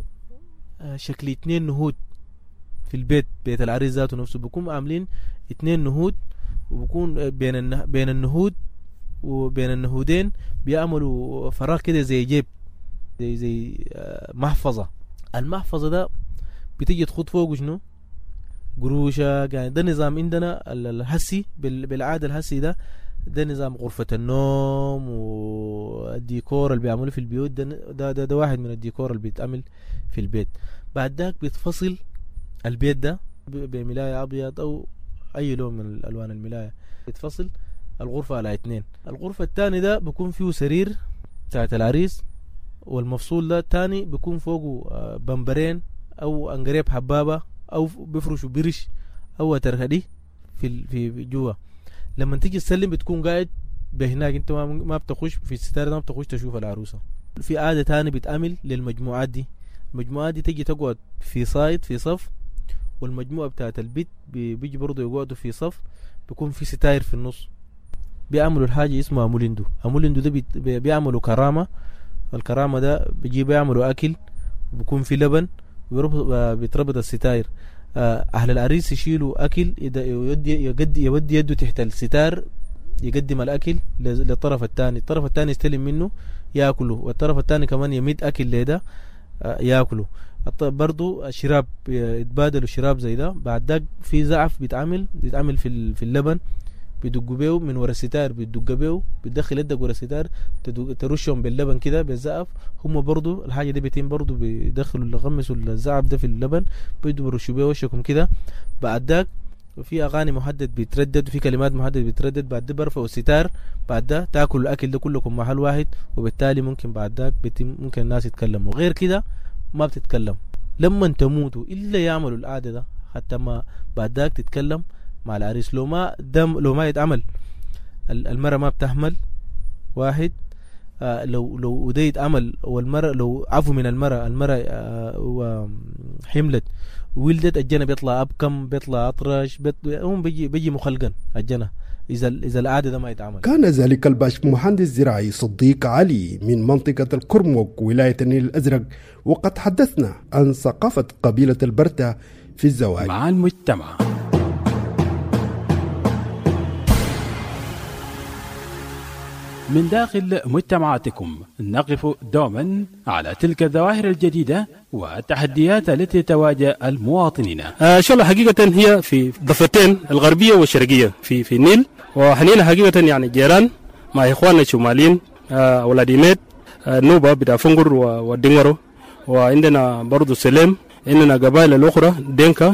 [SPEAKER 13] شكل اتنين نهود في البيت. بيت العريس ذاته نفسه بيكونوا عاملين اتنين نهود، وبيكون بين النه... بين النهود وبين النهودين بيعملوا فراغ كده زي جيب، زي زي محفظة. المحفظة ده بتيجي تخط فوق شنو؟ قروشة. يعني ده نظام عندنا الهسي، بالعادة الهسي ده ده نظام غرفة النوم والديكور اللي بيعملوا في البيوت. ده ده, ده, ده واحد من الديكور اللي بيتعمل في البيت. بعد ذاك بيتفصل البيت ده بملاية أبيض أو أي لون من الألوان الملاية، بيتفصل الغرفة على اثنين. الغرفة الثاني ده بيكون فيه سرير بتاعت العريس، والمفصول ده الثاني بيكون فوقه بمبرين أو أنقريب حبابة، أو بيفرشوا برش أو ترهدي في في جوا. لما تيجي تسلم بتكون قاعد بهناك، انت ما بتخش في الستار، ما بتخش تشوف العروسة. في عادة تاني بتعمل للمجموعات دي. المجموعات دي تيجي تقعد في صايد في صف، والمجموعة بتاعت البيت بيجي برضو يقعدوا في صف، بيكون في ستاير في النص. بيعملوا الحاجة اسمها أمولندو. أمولندو ده بيعملوا كرامة. الكرامة ده بيجي بيعملوا أكل، بيكون في لبن، بيتربط الستاير. أهل العريس يشيلوا أكل، يودي يودي يودي يده تحت الستار، يقدم الأكل للطرف الثاني. الطرف الثاني يستلم منه يأكله، والطرف الثاني كمان يمد أكل لده يأكله. برضو الشراب يتبادلوا شراب زي ده. بعد ذاك في زعف بيتعمل بيتعمل في في اللبن، بيدقوا بيه من ورا الستار، بيدق بيه، بيدخل يدك ورا الستار، ترشهم باللبن كده بالزعف. هم برضو الحاجة دي بيتين برضو بيدخلوا يغمسوا الزعف ده في اللبن، بيدوا برشوا بيه وشكم كده. بعد ذاك في أغاني محدد بيتردد، وفي كلمات محدد بيتردد. بعد ده برفعوا الستار، بعد ده تاكلوا الأكل ده كلكم محل واحد، وبالتالي ممكن بعد ذاك ممكن الناس يتكلموا. غير كده ما بتتكلم لما تموتوا إلا يعملوا العادة ده، حتى ما بعد ذاك تتكلم مع العريس. لو ما دم لو ما يتعمل المرة ما بتحمل واحد. آه لو لو ده يتعمل، والمرة لو عفوا من المرة المرة آه حملت ولدت، الجنة بيطلع أبكم، بيطلع أطرش، هم بيجي بيجي مخلقا الجنة إذا إذا العادة ده ما يتعمل.
[SPEAKER 1] كان ذلك الباش مهندس زراعي صديق علي من منطقة الكرمك ولاية النيل الأزرق، وقد حدثنا عن ثقافة قبيلة البرتة في الزواج
[SPEAKER 2] مع المجتمع. من داخل مجتمعاتكم نقف دوما على تلك الظواهر الجديدة
[SPEAKER 3] والتحديات التي تواجه المواطنين.
[SPEAKER 11] آه إن شاء الله حقيقة هي في ضفتين الغربية والشرقية في في النيل، وحنينا حقيقة يعني جيران مع إخواننا الشماليين آه ولاديميت آه نوبة بتاع فنقر والدنغرو، وعندنا برضو سليم، عندنا قبائل الأخرى دينكا.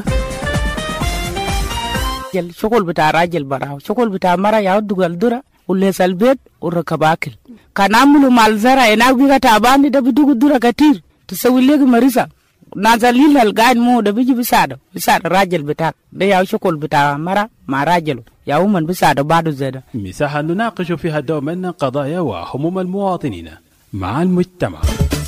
[SPEAKER 12] شغل بتاع راجل براو، شغل بتاع مرة يعود الدرة وليس البيت وركب أكل. كان عملوا مال زرع هناك بيجا تعبان ده بدوق الدرة كتير تسوي لك مريضة نازلين القاعد مو ده بيجي بيساعده بيساعد الراجل بتاعك ده يا شغل بتاع مرة مع راجله يا من بيساعده بعده زيادة.
[SPEAKER 3] مساحة نناقش فيها دوما قضايا وهموم المواطنين مع المجتمع.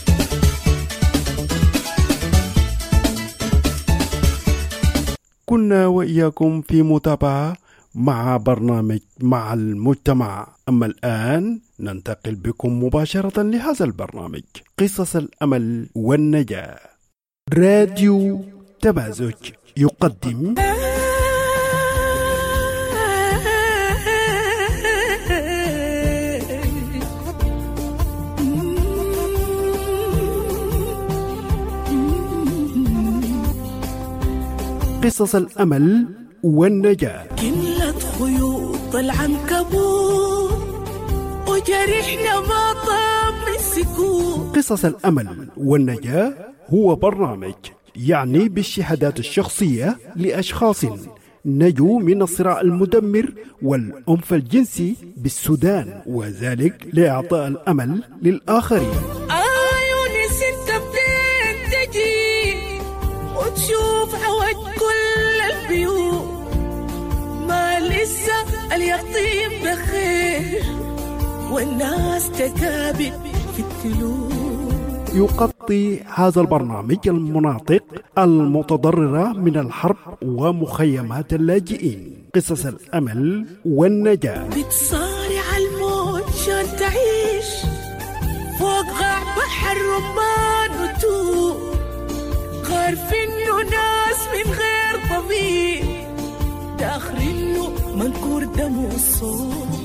[SPEAKER 1] كنا وإياكم في متابعة مع برنامج مع المجتمع. أما الآن ننتقل بكم مباشرة لهذا البرنامج قصص الأمل والنجاة. راديو تمازج يقدم قصص الأمل والنجاة.
[SPEAKER 15] كملت خيوط العنكبوت وجرحنا ما طاب من السكوت.
[SPEAKER 1] قصص الأمل والنجاة هو برنامج يعني بالشهادات الشخصية لأشخاص نجوا من الصراع المدمر والعنف الجنسي بالسودان، وذلك لإعطاء الأمل للآخرين.
[SPEAKER 15] عيوني ستة بدين تجي وتشوف عوج كل البيوت، ما لسه اليقطين بخير والناس تكابد في التلوث.
[SPEAKER 1] يغطي هذا البرنامج المناطق المتضررة من الحرب ومخيمات اللاجئين. قصص الأمل والنجاة.
[SPEAKER 15] بتصارع الموت شان تعيش فوق غاع بحر رمان وتوب، عارف إنه ناس من غير ضمير داخلينه منكور دم والصوت.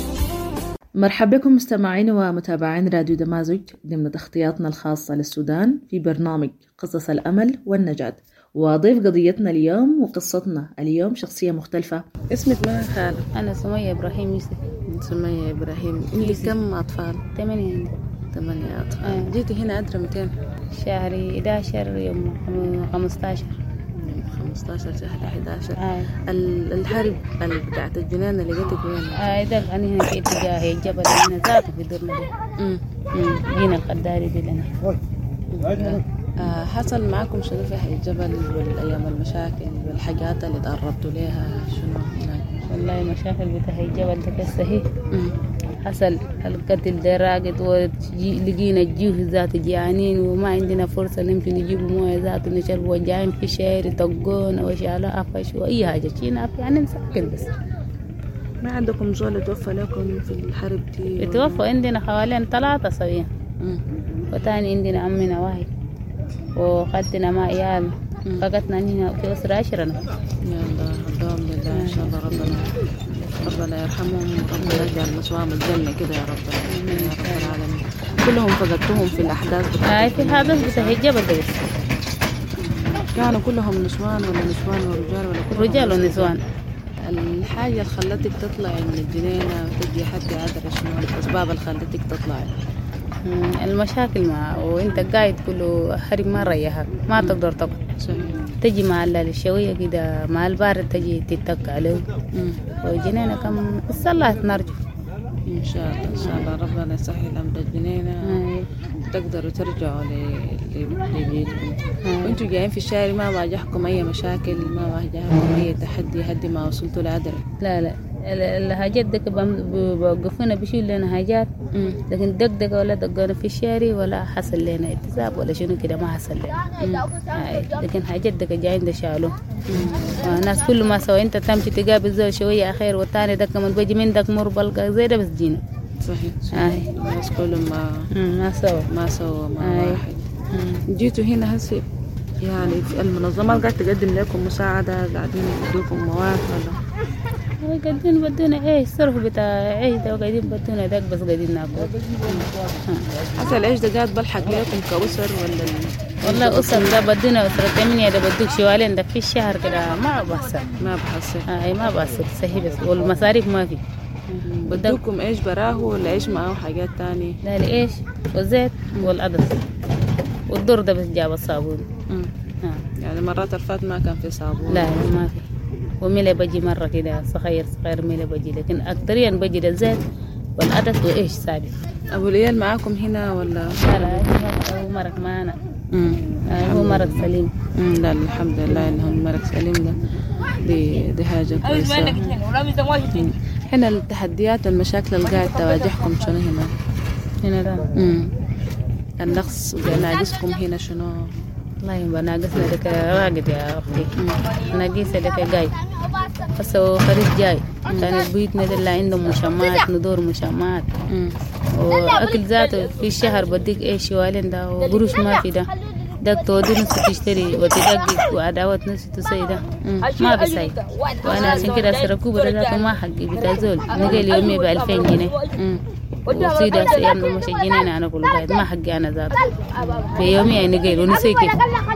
[SPEAKER 16] مرحبا بكم مستمعين ومتابعين راديو دمازج ضمن تغطياتنا الخاصة للسودان في برنامج قصص الأمل والنجاة. وضيف قضيتنا اليوم وقصتنا اليوم شخصية مختلفة.
[SPEAKER 17] اسمك ما خالد؟
[SPEAKER 18] أنا سمية إبراهيم يوسف.
[SPEAKER 17] سمية إبراهيم. عندك كم أطفال؟
[SPEAKER 18] ثمانية.
[SPEAKER 17] ثمانية أطفال. آه. جيتي هنا أدرى متين؟
[SPEAKER 18] شهر إحدى عشر يوم خمسة عشر.
[SPEAKER 17] خمسة عشر شهر إحدى عشر. آه. الحرب بتاعت الجنان اللي جيتك وين؟
[SPEAKER 18] آه ده أنا هنا في اتجاه الجبل هنا ذاته في درنا ده. امم جينا القداري دي لنا.
[SPEAKER 17] آه حصل معكم شنو في الجبل والأيام المشاكل والحاجات اللي تعرضتوا لها شنو هناك؟
[SPEAKER 18] والله المشاكل بتاع الجبل ده كسهي. حصل القتل ده راقد ولقينا الجيوه ذات جيعانين وما عندنا فرصة نمشي نجيب موية ذات نشرب وجعين في الشارع طقونا وشالا أفش وأي حاجة شينا يعني نسكن بس.
[SPEAKER 17] ما عندكم زول توفى لكم في الحرب دي؟
[SPEAKER 18] توفى عندنا حوالي ثلاثة سويا وتاني عندنا عمنا واحد وخدتنا مع عيال فقدنا هنا في أسرة عشرة.
[SPEAKER 17] يا الله الدوام لله إن شاء الله. ربنا ربنا يرحمهم وربنا يجعل مسواهم الجنة كده يا رب العالمين. كلهم فقدتهم في الأحداث
[SPEAKER 18] بتاعت آه في الحدث بتاع الجبل ده.
[SPEAKER 17] كانوا كلهم نسوان ولا نسوان ورجال ولا كلهم
[SPEAKER 18] رجال ونسوان؟
[SPEAKER 17] الحاجة اللي خلتك تطلعي من الجنينة وتجي حتى عذرة شنو الأسباب اللي خلتك تطلعي؟
[SPEAKER 18] المشاكل مع وانت قاعد كله حرب ما ريحك ما تقدر تقعد. تجي مع الشوية كده مع البارد تجي تتك عليه وجنينة كم الصلاة نرجو
[SPEAKER 17] إن شاء الله. إن شاء الله ربنا يسهل أمر الجنينة تقدروا ترجعوا لبيتكم. وانتوا جايين في الشارع ما واجهكم أي مشاكل؟ ما واجهكم أي تحدي هدي ما وصلتوا لعذرة؟
[SPEAKER 18] لا لا الحاجات ديك بوقفونا بيشيل لنا حاجات لكن دق دق ولا دقنا في الشارع ولا حصل لنا اتصاب ولا شنو كده ما حصل لنا. لكن حاجات ديك جايين ده شالوه الناس كل ما سوى انت تمشي تقابل زول شويه اخير والثاني ده كمان بيجي من دك مر بلقى زي ده بس جينا.
[SPEAKER 17] صحيح. آه. الناس كلهم ما
[SPEAKER 18] ما سوى
[SPEAKER 17] ما سوى ما آه. واحد. جيتوا هنا هسه يعني المنظمات قاعد تقدم لكم مساعدة قاعدين يدوكم مواد ولا
[SPEAKER 18] قاعدين بدونا عيش صرف بتاع عيش ده وقاعدين بدونا داك بس قاعدين ناكل.
[SPEAKER 17] حتى العيش ده قاعد بلحق لكم كأسر ولا
[SPEAKER 18] والله أسر ده بدينا أسرة ثمانية ده بدوك شوالين ده في الشهر كده ما بحصل
[SPEAKER 17] ما بحصل
[SPEAKER 18] أي ما بحصل صحيح بس والمصاريف ما في.
[SPEAKER 17] بدوكم إيش براه ولا إيش معاه حاجات تانية؟
[SPEAKER 18] لا إيش والزيت والعدس والدور ده بس جاب الصابون.
[SPEAKER 17] يعني مرات الفات ما كان في صابون؟
[SPEAKER 18] لا ما في. وميلة بجي مرة كده صغير صغير ميلة بجي لكن أكتريا بجي ده الزيت والعدس وإيش سادس.
[SPEAKER 17] أبو ليال معاكم هنا ولا؟
[SPEAKER 18] لا لا هو مرق معنا. امم هو مرق سليم.
[SPEAKER 17] امم لا الحمد لله إنهم مرق سليم ده دي دي حاجة كويسة. هنا التحديات والمشاكل اللي قاعد تواجهكم شنو هنا؟
[SPEAKER 18] هنا ده.
[SPEAKER 17] امم النقص ناقصكم هنا شنو؟
[SPEAKER 18] والله يبقى ناقصنا ديك راقد يا أختي. ناقصة ديك جاي. هسه خريف جاي. كان بيتنا دل عندهم مشمات ندور مشمات. وأكل ذاته في الشهر بديك إيه شوالين ده وقروش ما في ده. دك تودي نص تشتري وتدقق وعداوة نص تسي ده ما بسي. وأنا عشان كده سركوبة ذاته ما حقي بتازول نقل يومي بألفين جنيه. وصيدا سيام مش جنين أنا كل بعد ما حقي أنا ذاته بيومي يعني نقل ونسي كده.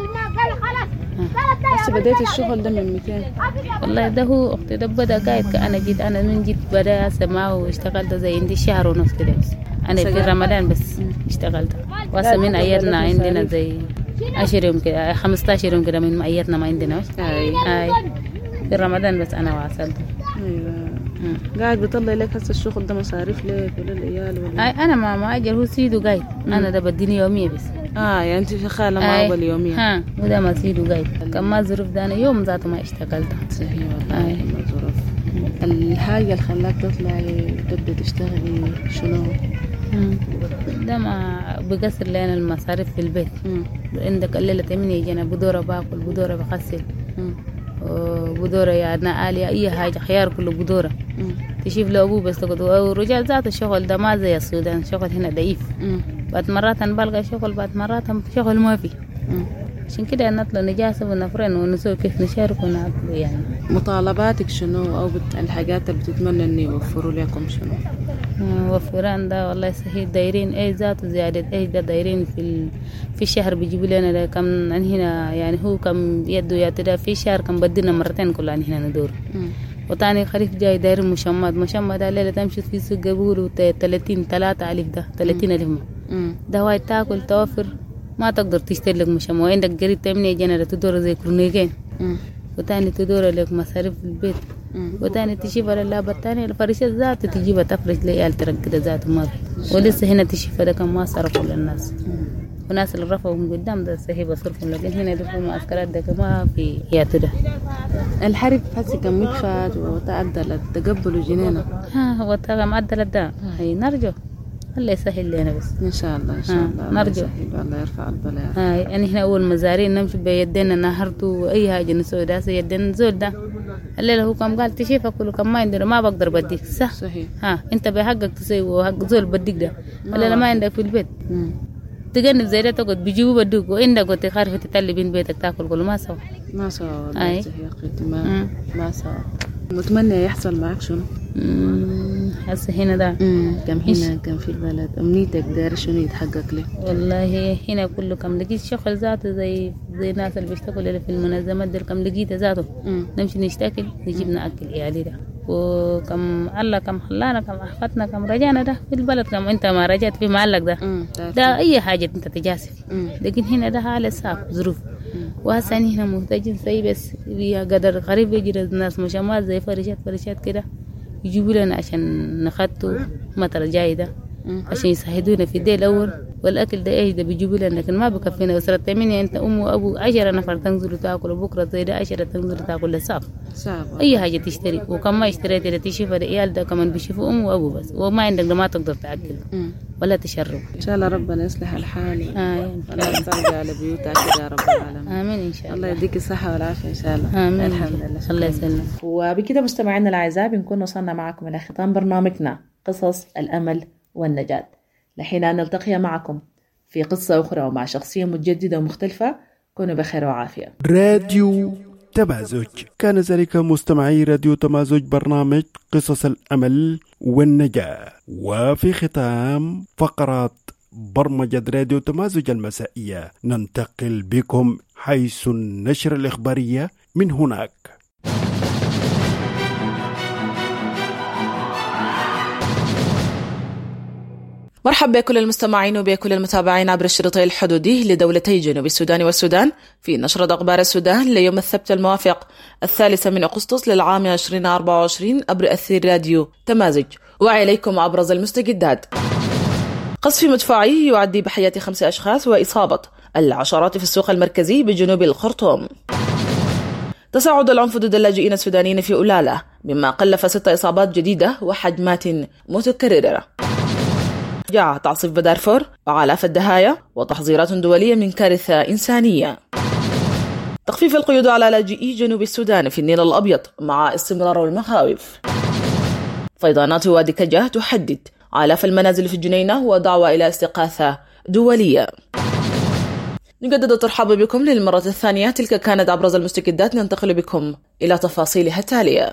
[SPEAKER 17] بس بديت الشغل ده من متين؟
[SPEAKER 18] والله ده هو أختي ده بدأ قاعد كأنا جيت أنا من جيت بدأ سماه واشتغلت زي عندي شهر ونص كده بس. أنا في رمضان بس اشتغلت واسا من أيامنا عندنا زي عشر يوم كده خمستاشر يوم كده من أيامنا ما عندنا.
[SPEAKER 17] أي
[SPEAKER 18] أي في رمضان بس أنا واصلت.
[SPEAKER 17] أيوة. قاعد بيطلع لك هسه الشغل ده مصاريف لك ولا العيال ولا؟
[SPEAKER 18] أي أنا ما ما أجر هو سيدو قايد. أنا ده بديني يومية بس.
[SPEAKER 17] اه يعني انت شغاله معه باليوميه؟
[SPEAKER 18] ها وده ما سيدو قايد. كم ما ظروف ده انا يوم ذاته ما اشتغلت.
[SPEAKER 17] صحيح والله ما ظروف. الحاجه اللي خلاك تطلعي تبدي تشتغلي شنو؟
[SPEAKER 18] ده ما بقصر لنا المصاريف في البيت. عندك الليله تمني يجينا بدوره باكل بدوره بغسل بدوره يعني عاليه اي حاجه خيار كله بدوره. تشوف له ابوه بس تقعد والرجال ذات الشغل ده ما زي السودان الشغل هنا ضعيف. بعد مرات بلقى شغل بعد مرات شغل ما في. عشان كده نطلع نجاسة ونفرن ونسوي كيف نشارك وناكل يعني.
[SPEAKER 17] مطالباتك شنو أو بت... الحاجات اللي بتتمنى إن يوفروا لكم شنو؟
[SPEAKER 18] وفران ده والله صحيح دايرين أي ذات زيادة أي ده دايرين في ال... في الشهر بيجيبوا لنا ده كم عن هنا يعني هو كم يدو ياتدا في الشهر كم بدينا مرتين كل عن هنا ندور. وتاني خريف جاي داير مشمات مشمات ده الليلة تمشي في سوق قبول ثلاثين ثلاثة ألف ده ثلاثين ألف ده وايد تاكل توفر ما تقدر تشتري لك مشمع وعندك قريب تمني جنرة تدور زي كرنيجين وتاني تدور لك مصاريف في البيت وتاني تشوف اللعبة التانية الفريشة ذات تجيبها تفرش ليال تركد ذات ما في ولسه هنا تشوف ده كم ما صرفوا للناس وناس اللي رفعوا قدام ده صحيح بصرفهم لكن هنا يدخلوا معسكرات ده ما في هياتو ده.
[SPEAKER 17] الحرب حسي كم مدفعت وتعدلت تقبلوا جنينة؟
[SPEAKER 18] ها هو تغم عدلت ده هي نرجو الله يسهل لنا بس
[SPEAKER 17] ان شاء الله ان شاء الله
[SPEAKER 18] نرجو
[SPEAKER 17] الله يرفع البلاء.
[SPEAKER 18] هاي يعني احنا اول مزارين نمشي بيدنا نهرتو اي حاجه نسوي ده يدنا زول ده الليله هو كم قال تشوف كله كم ما عندنا ما بقدر بديك صح
[SPEAKER 17] صحيح.
[SPEAKER 18] ها انت بحقك تسوي وحق زول بديك ده الليله ما عندك في البيت تجنب زي ده تقعد بيجيبوا بدوك وعندك وانت خارفه تتلي بين بيتك تاكل كله ما سوا
[SPEAKER 17] ما سوا والله يا اختي ما ما سوا. متمنى يحصل معك شنو؟
[SPEAKER 18] هسه هنا ده
[SPEAKER 17] كم هنا كم في البلد أمنيتك داير شنو يتحقق لك؟
[SPEAKER 18] والله هنا كله كم لقيت شغل ذاته زي زي الناس اللي بيشتغلوا في المنظمات دي كم لقيت ذاته نمشي نشتغل نجيب نأكل عيالي ده وكم الله كم خلانا كم أحفتنا كم رجعنا ده في البلد كم أنت ما رجعت في معلق ده ده أي حاجة أنت تجاسف لكن هنا ده حالة صعب ظروف وهسه هنا محتاجين زي بس قدر قريب يجي الناس مشامات زي فرشات فرشات كده يجيبوا لنا عشان نخطوا مطر جاي ده عشان يساعدونا في الدي الأول والأكل ده إيش ده بيجيبوا لنا لكن ما بكفينا أسرة تمنية أنت أم وأبو عشرة نفر تنزلوا تاكلوا بكرة زي ده عشرة تنزلوا تاكلوا صعب
[SPEAKER 17] صعب
[SPEAKER 18] أي حاجة تشتري وكم ما اشتريت إذا تشوف العيال ده كمان بيشوفوا أم وأبو بس وما عندك ما تقدر تأكل ولا تشرب.
[SPEAKER 17] إن شاء الله ربنا يصلح الحال
[SPEAKER 18] آه
[SPEAKER 17] ولا ترجع على بيوتك يا رب العالمين.
[SPEAKER 18] آمين إن شاء الله.
[SPEAKER 17] الله يديك الصحة والعافية إن شاء الله.
[SPEAKER 18] آمين
[SPEAKER 17] الحمد لله.
[SPEAKER 18] الله يسلمك.
[SPEAKER 16] وبكده مستمعينا الأعزاء بنكون وصلنا معكم إلى ختام برنامجنا قصص الأمل والنجاة. لحين أن نلتقي معكم في قصة أخرى ومع شخصية متجددة ومختلفة كونوا بخير وعافية.
[SPEAKER 1] راديو تمازج كان ذلك مستمعي راديو تمازج برنامج قصص الأمل والنجاة وفي ختام فقرات برمجة راديو تمازج المسائية، ننتقل بكم حيث النشر الإخبارية من هناك.
[SPEAKER 16] مرحبا بكل المستمعين وبكل المتابعين عبر الشريطين الحدودي لدولتي جنوب السودان والسودان في نشرة أخبار السودان ليوم السبت الموافق الثالث من أغسطس للعام ألفين وأربعة وعشرين عبر أثير راديو تمازج. وإليكم أبرز المستجدات. قصف مدفعي يعدي بحياة خمسة أشخاص وإصابة العشرات في السوق المركزي بجنوب الخرطوم. تصاعد العنف ضد اللاجئين السودانيين في أولالة مما قلف ست إصابات جديدة وحجمات متكررة. جاء تعصيف بدارفور وعلاف الدهاية وتحذيرات دولية من كارثة إنسانية. تخفيف القيود على لاجئي جنوب السودان في النيل الأبيض مع استمرار المخاوف. فيضانات وادي كجة تحدد آلاف المنازل في الجنينة ودعوة إلى استغاثة دولية. نجدد الترحاب بكم للمرة الثانية. تلك كانت أبرز المستجدات، ننتقل بكم إلى تفاصيلها التالية.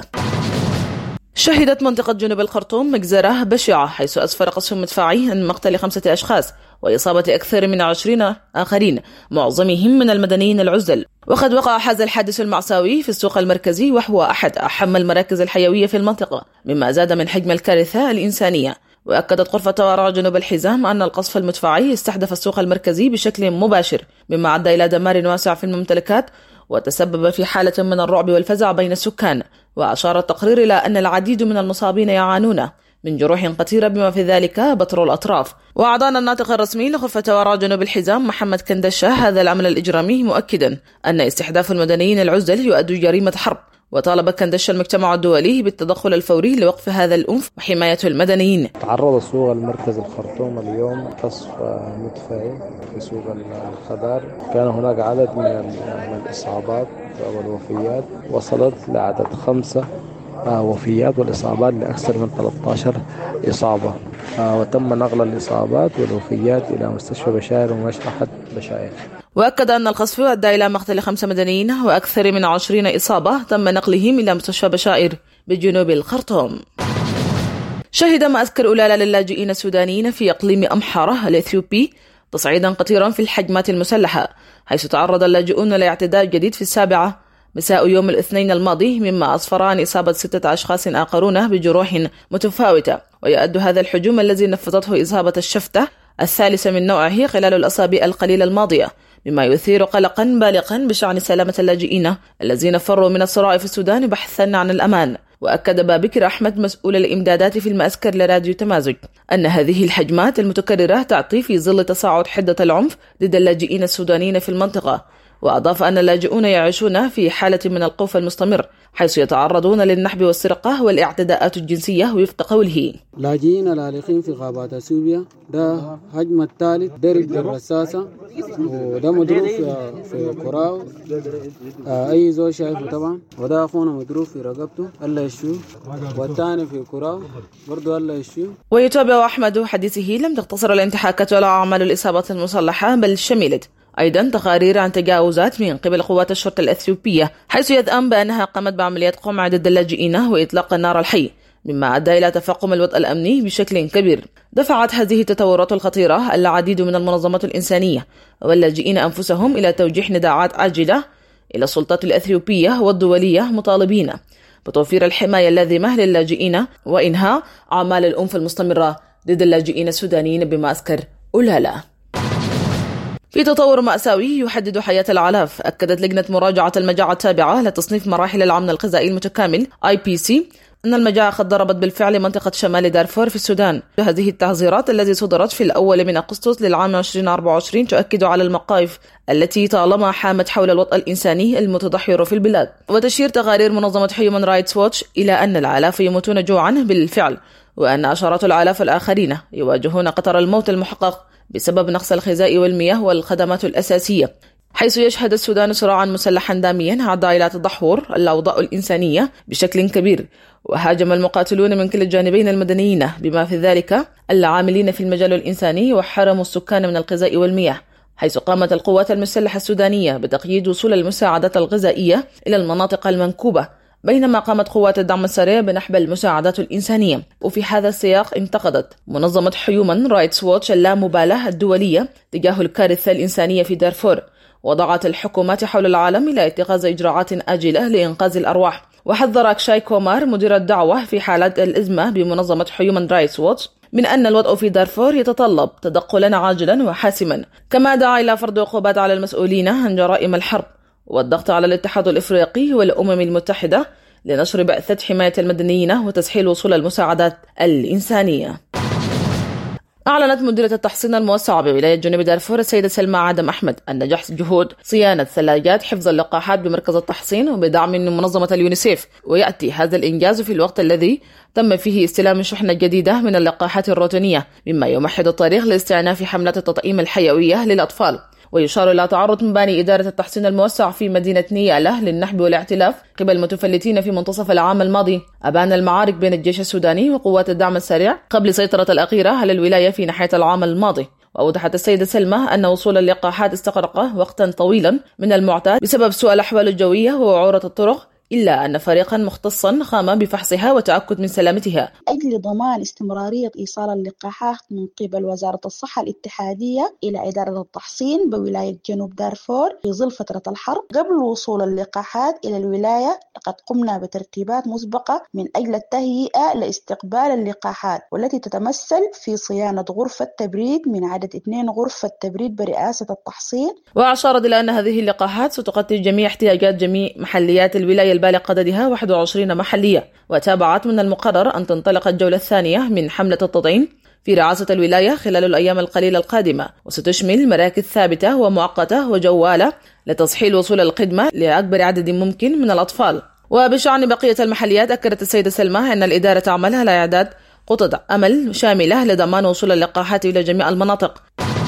[SPEAKER 16] شهدت منطقة جنوب الخرطوم مجزرة بشعة حيث أسفر قصف مدفعي عن مقتل خمسة أشخاص وإصابة أكثر من عشرين آخرين معظمهم من المدنيين العزل. وقد وقع هذا الحادث المأساوي في السوق المركزي وهو أحد أهم المراكز الحيوية في المنطقة، مما زاد من حجم الكارثة الإنسانية. وأكدت غرفة طوارئ جنوب الحزام أن القصف المدفعي استهدف السوق المركزي بشكل مباشر، مما أدى إلى دمار واسع في الممتلكات وتسبب في حالة من الرعب والفزع بين السكان. وأشار التقرير إلى أن العديد من المصابين يعانون من جروح قتيرة بما في ذلك بتر الأطراف. وأعضان الناطق الرسمي لغرفة طوارئ جنوب الحزام محمد كندشة هذا العمل الإجرامي، مؤكدا أن استحداث المدنيين العزل يؤدي جريمة حرب. وطالب كندشة المجتمع الدولي بالتدخل الفوري لوقف هذا الأنف وحماية المدنيين.
[SPEAKER 19] تعرض السوق المركز الخرطوم اليوم قصف مدفعي في سوق الخضار. كان هناك عدد من الإصابات والوفيات وصلت لعدد خمسة وفيات والإصابات لأكثر من ثلاثة عشر إصابة. وتم نقل الإصابات والوفيات إلى مستشفى بشاير ومشرحة بشاير.
[SPEAKER 16] وأكد أن القصف أدى إلى مقتل خمسة مدنيين وأكثر من عشرين إصابة تم نقلهم إلى مستشفى بشائر بجنوب الخرطوم. شهد معسكر أولالة للاجئين السودانيين في إقليم أمحارة الإثيوبي تصعيدا قطيرا في الحجمات المسلحة، حيث تعرض اللاجئون لاعتداء جديد في السابعة مساء يوم الاثنين الماضي، مما أسفر عن إصابة ستة أشخاص آخرون بجروح متفاوتة. ويؤد هذا الحجوم الذي نفذته إصابة الشفتة الثالثة من نوعه خلال الأسابيع القليلة الماضية، مما يثير قلقا بالغا بشأن سلامة اللاجئين الذين فروا من الصراع في السودان بحثا عن الأمان. وأكد بابكر أحمد مسؤول الإمدادات في المعسكر لراديو تمازج أن هذه الحجمات المتكررة تعطي في ظل تصاعد حدة العنف ضد اللاجئين السودانيين في المنطقة. وأضاف أن اللاجئون يعيشون في حالة من الخوف المستمر، حيث يتعرضون للنحب والسرقة والاعتداءات الجنسية وفق قوله.
[SPEAKER 20] لاجئين العالقين في غابات اثيوبيا ده هجم الثالث درج بالرصاصة وده مضروب في في كراو. آه أي زول شايفه طبعا. وده أخونا مضروب في رقبته الله يشفيه، والثاني في كراو برضو الله يشفيه.
[SPEAKER 16] ويتابع أحمد حديثه لم تقتصر الانتحاكات ولا أعمال الإصابات المسلحة، بل شملت أيضا تقارير عن تجاوزات من قبل قوات الشرطة الأثيوبية، حيث يذأن بأنها قامت بعمليات قمع ضد اللاجئين وإطلاق النار الحي، مما أدى إلى تفاقم الوضع الأمني بشكل كبير. دفعت هذه التطورات الخطيرة العديد من المنظمات الإنسانية واللاجئين أنفسهم إلى توجيه نداءات عاجلة إلى السلطات الأثيوبية والدولية مطالبين بتوفير الحماية اللازمة للاجئين وإنهاء أعمال العنف المستمرة ضد اللاجئين السودانيين بمعسكر أولالة. في تطور مأساوي يحدد حياة العلاف، أكدت لجنة مراجعة المجاعة التابعة لتصنيف مراحل الأمن الغذائي المتكامل آي بي سي أن المجاعة قد ضربت بالفعل منطقة شمال دارفور في السودان. هذه التحذيرات التي صدرت في الأول من أغسطس للعام ألفين وأربعة وعشرين تؤكد على المخاوف التي طالما حامت حول الوضع الإنساني المتدهور في البلاد. وتشير تقارير منظمة هيومن رايتس ووتش إلى أن العلاف يموتون جوعا بالفعل، وأن عشرات الآلاف الآخرين يواجهون قطر الموت المحقق بسبب نقص الغذاء والمياه والخدمات الأساسية، حيث يشهد السودان صراعا مسلحا داميا عدى إلى تدهور الأوضاع الإنسانية بشكل كبير. وهاجم المقاتلون من كلا الجانبين المدنيين بما في ذلك العاملين في المجال الإنساني وحرموا السكان من الغذاء والمياه، حيث قامت القوات المسلحة السودانية بتقييد وصول المساعدات الغذائية إلى المناطق المنكوبة بينما قامت قوات الدعم السريع بنحب المساعدات الإنسانية. وفي هذا السياق انتقدت منظمة هيومن رايتس ووتش اللامبالاة الدولية تجاه الكارثة الإنسانية في دارفور، ودعت الحكومات حول العالم إلى اتخاذ إجراءات آجلة لإنقاذ الأرواح. وحذر أكشاي كومار مدير الدعوة في حالات الأزمة بمنظمة هيومن رايتس ووتش من أن الوضع في دارفور يتطلب تدخلا عاجلا وحاسما، كما دعا إلى فرض عقوبات على المسؤولين عن جرائم الحرب والضغط على الاتحاد الإفريقي والأمم المتحدة لنشر بعثة حماية المدنيين وتسهيل وصول المساعدات الإنسانية. أعلنت مديرة التحصين الموسع بولاية جنوب دارفور السيدة سلمى عادم أحمد أن نجاح جهود صيانة ثلاجات حفظ اللقاحات بمركز التحصين وبدعم من منظمة اليونيسيف، ويأتي هذا الإنجاز في الوقت الذي تم فيه استلام شحنة جديدة من اللقاحات الروتينية، مما يمهد الطريق لاستئناف حملة التطعيم الحيوية للأطفال. ويشار إلى تعرض مباني إدارة التحصين الموسع في مدينة نيالا للنحب والاعتلاف قبل متفلتين في منتصف العام الماضي. أبان المعارك بين الجيش السوداني وقوات الدعم السريع قبل سيطرة الأخيرة على الولاية في نهاية العام الماضي. وأوضحت السيدة سلمى أن وصول اللقاحات استغرق وقتا طويلا من المعتاد بسبب سوء الأحوال الجوية ووعورة الطرق، إلا أن فريقا مختصا قام بفحصها وتأكد من سلامتها.
[SPEAKER 21] أجل ضمان استمرارية إيصال اللقاحات من قبل وزارة الصحة الاتحادية إلى إدارة التحصين بولاية جنوب دارفور في ظل فترة الحرب، قبل وصول اللقاحات إلى الولاية لقد قمنا بترتيبات مسبقة من أجل التهيئة لاستقبال اللقاحات، والتي تتمثل في صيانة غرفة تبريد من عدد اثنين غرفة تبريد برئاسة التحصين.
[SPEAKER 16] وأشارت إلى أن هذه اللقاحات ستغطي جميع احتياجات جميع محليات الولاية البالغ عددها واحد وعشرين محلية. وتابعت من المقرر أن تنطلق الجولة الثانية من حملة التطعيم في رعاسة الولاية خلال الأيام القليلة القادمة، وستشمل مراكز ثابتة ومؤقتة وجوالة لتسهيل وصول الخدمة لأكبر عدد ممكن من الأطفال. وبشأن بقية المحليات، أكدت السيدة سلمى أن الإدارة تعمل على إعداد خطط عمل شاملة لضمان وصول اللقاحات إلى جميع المناطق.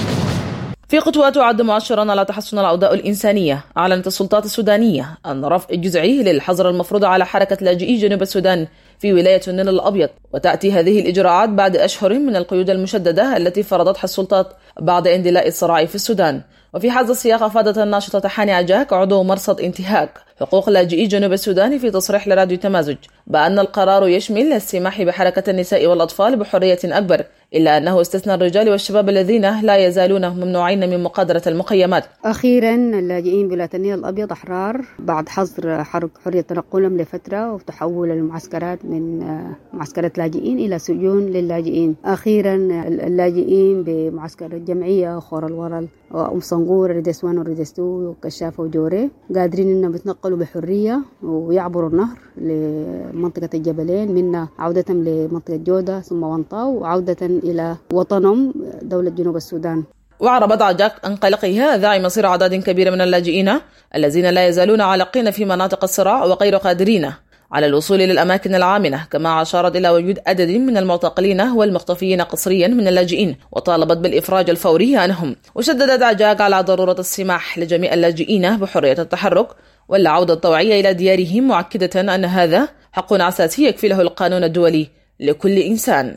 [SPEAKER 16] في خطوة تعد مؤشرا على تحسن الأوضاع الإنسانية، أعلنت السلطات السودانية أن رفع جزئي للحظر المفروض على حركة لاجئي جنوب السودان في ولاية النيل الأبيض، وتأتي هذه الإجراءات بعد أشهر من القيود المشددة التي فرضتها السلطات بعد اندلاع الصراع في السودان. وفي هذا السياق أفادت الناشطة تحاني عجاك عضو مرصد انتهاك حقوق لاجئي جنوب السودان في تصريح لراديو تمازج بأن القرار يشمل السماح بحركة النساء والأطفال بحرية أكبر، إلا أنه استثنى الرجال والشباب الذين لا يزالون ممنوعين من مقادرة المخيمات.
[SPEAKER 22] أخيرا اللاجئين بولاية النيل الأبيض أحرار بعد حظر حرية تنقلهم لفترة وتحول المعسكرات من معسكرات لاجئين إلى سجون للاجئين. أخيرا اللاجئين بمعسكر الجمعية خور الورل وأم صنغور ريدس وان وريدس تو وكشافة وجوري قادرين إنهم يتنقلوا بحرية ويعبروا النهر لمنطقة الجبلين، منا عودة لمنطقة جودة ثم وانطاو وعودة إلى وطنهم دولة جنوب السودان.
[SPEAKER 16] وعربت عجاك عن قلقها ذاعي مصير أعداد كبيرة من اللاجئين الذين لا يزالون عالقين في مناطق الصراع وغير قادرين على الوصول للأماكن العامنة، كما أشارت إلى وجود عدد من المعتقلين والمختفيين قسريا من اللاجئين، وطالبت بالإفراج الفوري عنهم. وشددت عجاك على ضرورة السماح لجميع اللاجئين بحرية التحرك والعودة الطوعية إلى ديارهم، مؤكدة أن هذا حق أساسي يكفله القانون الدولي لكل إنسان.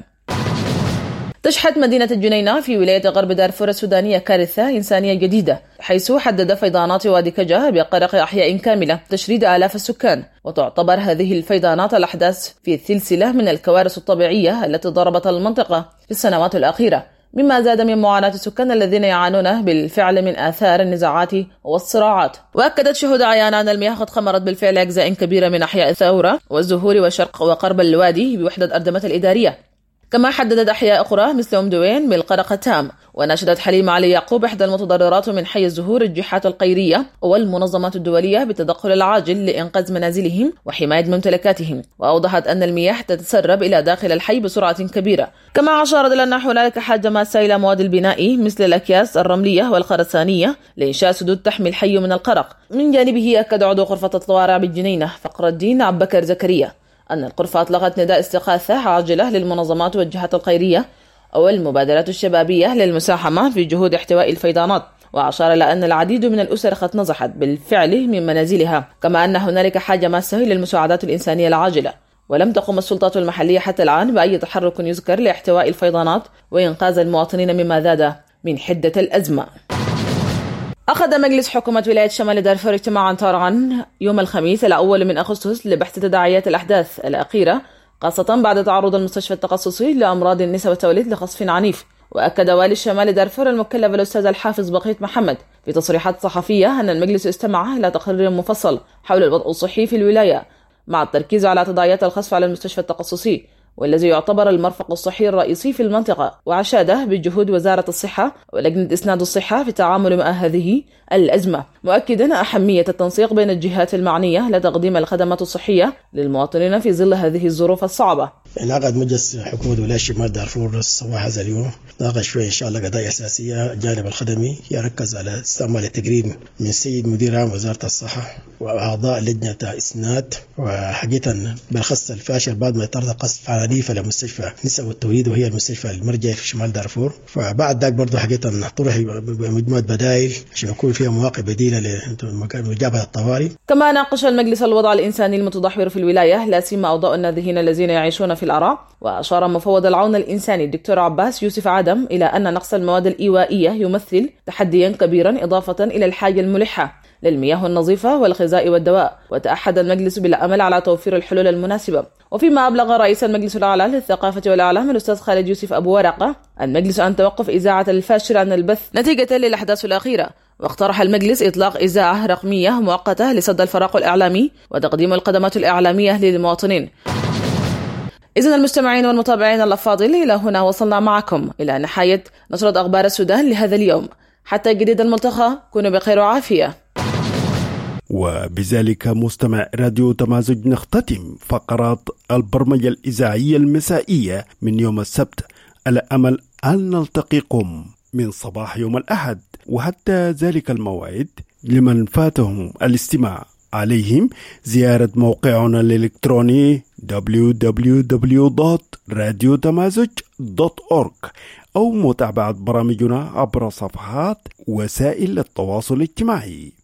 [SPEAKER 16] تشهد مدينة الجنينة في ولاية غرب دارفور السودانية كارثة إنسانية جديدة، حيث حدد فيضانات وادي كجا بقرق أحياء كاملة تشريد آلاف السكان. وتعتبر هذه الفيضانات الأحداث في سلسلة من الكوارث الطبيعية التي ضربت المنطقة في السنوات الأخيرة، مما زاد من معاناة السكان الذين يعانون بالفعل من آثار النزاعات والصراعات. وأكدت شهود عيان أن المياه قد خمرت بالفعل أجزاء كبيرة من أحياء الثورة والزهور وشرق وقرب الوادي بوحدة أردمة الإدارية، كما حددت أحياء أخرى مثل أم دوين بالقرق التام. وناشدت حليمة علي يعقوب إحدى المتضررات من حي الزهور الجهات القيرية والمنظمات الدولية بالتدخل العاجل لإنقاذ منازلهم وحماية ممتلكاتهم، وأوضحت أن المياه تتسرب إلى داخل الحي بسرعة كبيرة. كما أشارت إلى أن هنالك حاجة ماسة إلى مواد البناء مثل الأكياس الرملية والخرسانية لإنشاء سدود تحمي الحي من القرق. من جانبه أكد عضو غرفة الطوارئ بالجنينة فقر الدين عبد بكر زكريا أن الغرفة أطلقت نداء استغاثة عاجلة للمنظمات والجهات الخيرية أو المبادرات الشبابية للمساهمة في جهود احتواء الفيضانات، وأشار إلى أن العديد من الأسر قد نزحت بالفعل من منازلها، كما أن هنالك حاجة ماسة للمساعدات الإنسانية العاجلة. ولم تقم السلطات المحلية حتى الآن بأي تحرك يذكر لاحتواء الفيضانات وإنقاذ المواطنين مما زاد من حدة الأزمة. أخذ مجلس حكومة ولاية شمال دارفور اجتماعا طارئا يوم الخميس الأول من أغسطس لبحث تداعيات الأحداث الأخيرة، خاصة بعد تعرض المستشفى التخصصي لأمراض النساء والتوليد لقصف عنيف. وأكد والي شمال دارفور المكلف الأستاذ الحافظ بقيت محمد في تصريحات صحفية أن المجلس استمع إلى تقرير مفصل حول الوضع الصحي في الولاية، مع التركيز على تداعيات القصف على المستشفى التخصصي والذي يعتبر المرفق الصحي الرئيسي في المنطقة، وأشاد بجهود وزارة الصحة ولجنة إسناد الصحة في التعامل مع هذه الأزمة، مؤكدا أهمية التنسيق بين الجهات المعنية لتقديم الخدمات الصحية للمواطنين في ظل هذه الظروف الصعبة.
[SPEAKER 6] انعقد مجلس حكومة ولاية شمال دارفور صباح هذا اليوم، ناقش فيه إن شاء الله قضايا أساسية. الجانب الخدمي يركز على استعمال التقرير من سيد مدير عام وزارة الصحة وأعضاء لجنة إسناد، وحقيقة بالخص الفاشل بعد ما يتعرض قصف عنيف لمستشفى النساء والتوليد وهي المستشفى المرجعي في شمال دارفور. فبعد ذلك برضه حقيقة طرح مجموعة بدائل عشان يكون فيها مواقع بديلة لمجابهة الطوارئ.
[SPEAKER 16] كما ناقش المجلس الوضع الإنساني المتدهور في الولاية، لا سيما أوضاع النازحين الذين يعيشون في الأراء. وأشار مفوض العون الإنساني الدكتور عباس يوسف عدم إلى أن نقص المواد الإيوائية يمثل تحديا كبيرا إضافة إلى الحاجة الملحة للمياه النظيفة والغذاء والدواء. وتأحد المجلس بالأمل على توفير الحلول المناسبة. وفيما أبلغ رئيس المجلس الأعلى للثقافة والإعلام الأستاذ خالد يوسف أبو ورقة المجلس عن توقف إذاعة الفاشر عن البث نتيجة للأحداث الأخيرة، واقترح المجلس إطلاق إذاعة رقمية مؤقتة لسد الفراغ الإعلامي وتقديم الخدمات الإعلامية للمواطنين. إذن المستمعين والمتابعين الأفاضل، إلى هنا وصلنا معكم إلى نهاية نشرة أخبار السودان لهذا اليوم. حتى جديد الملتقى، كونوا بخير وعافية.
[SPEAKER 1] وبذلك مستمع راديو تمازج نختتم فقرات البرمجة الإذاعية المسائية من يوم السبت، على أمل أن نلتقيكم من صباح يوم الأحد. وحتى ذلك الموعد لمن فاتهم الاستماع عليهم زيارة موقعنا الإلكتروني دبليو دبليو دبليو دوت راديو تمازج دوت أورغ أو متابعة برامجنا عبر صفحات وسائل التواصل الاجتماعي.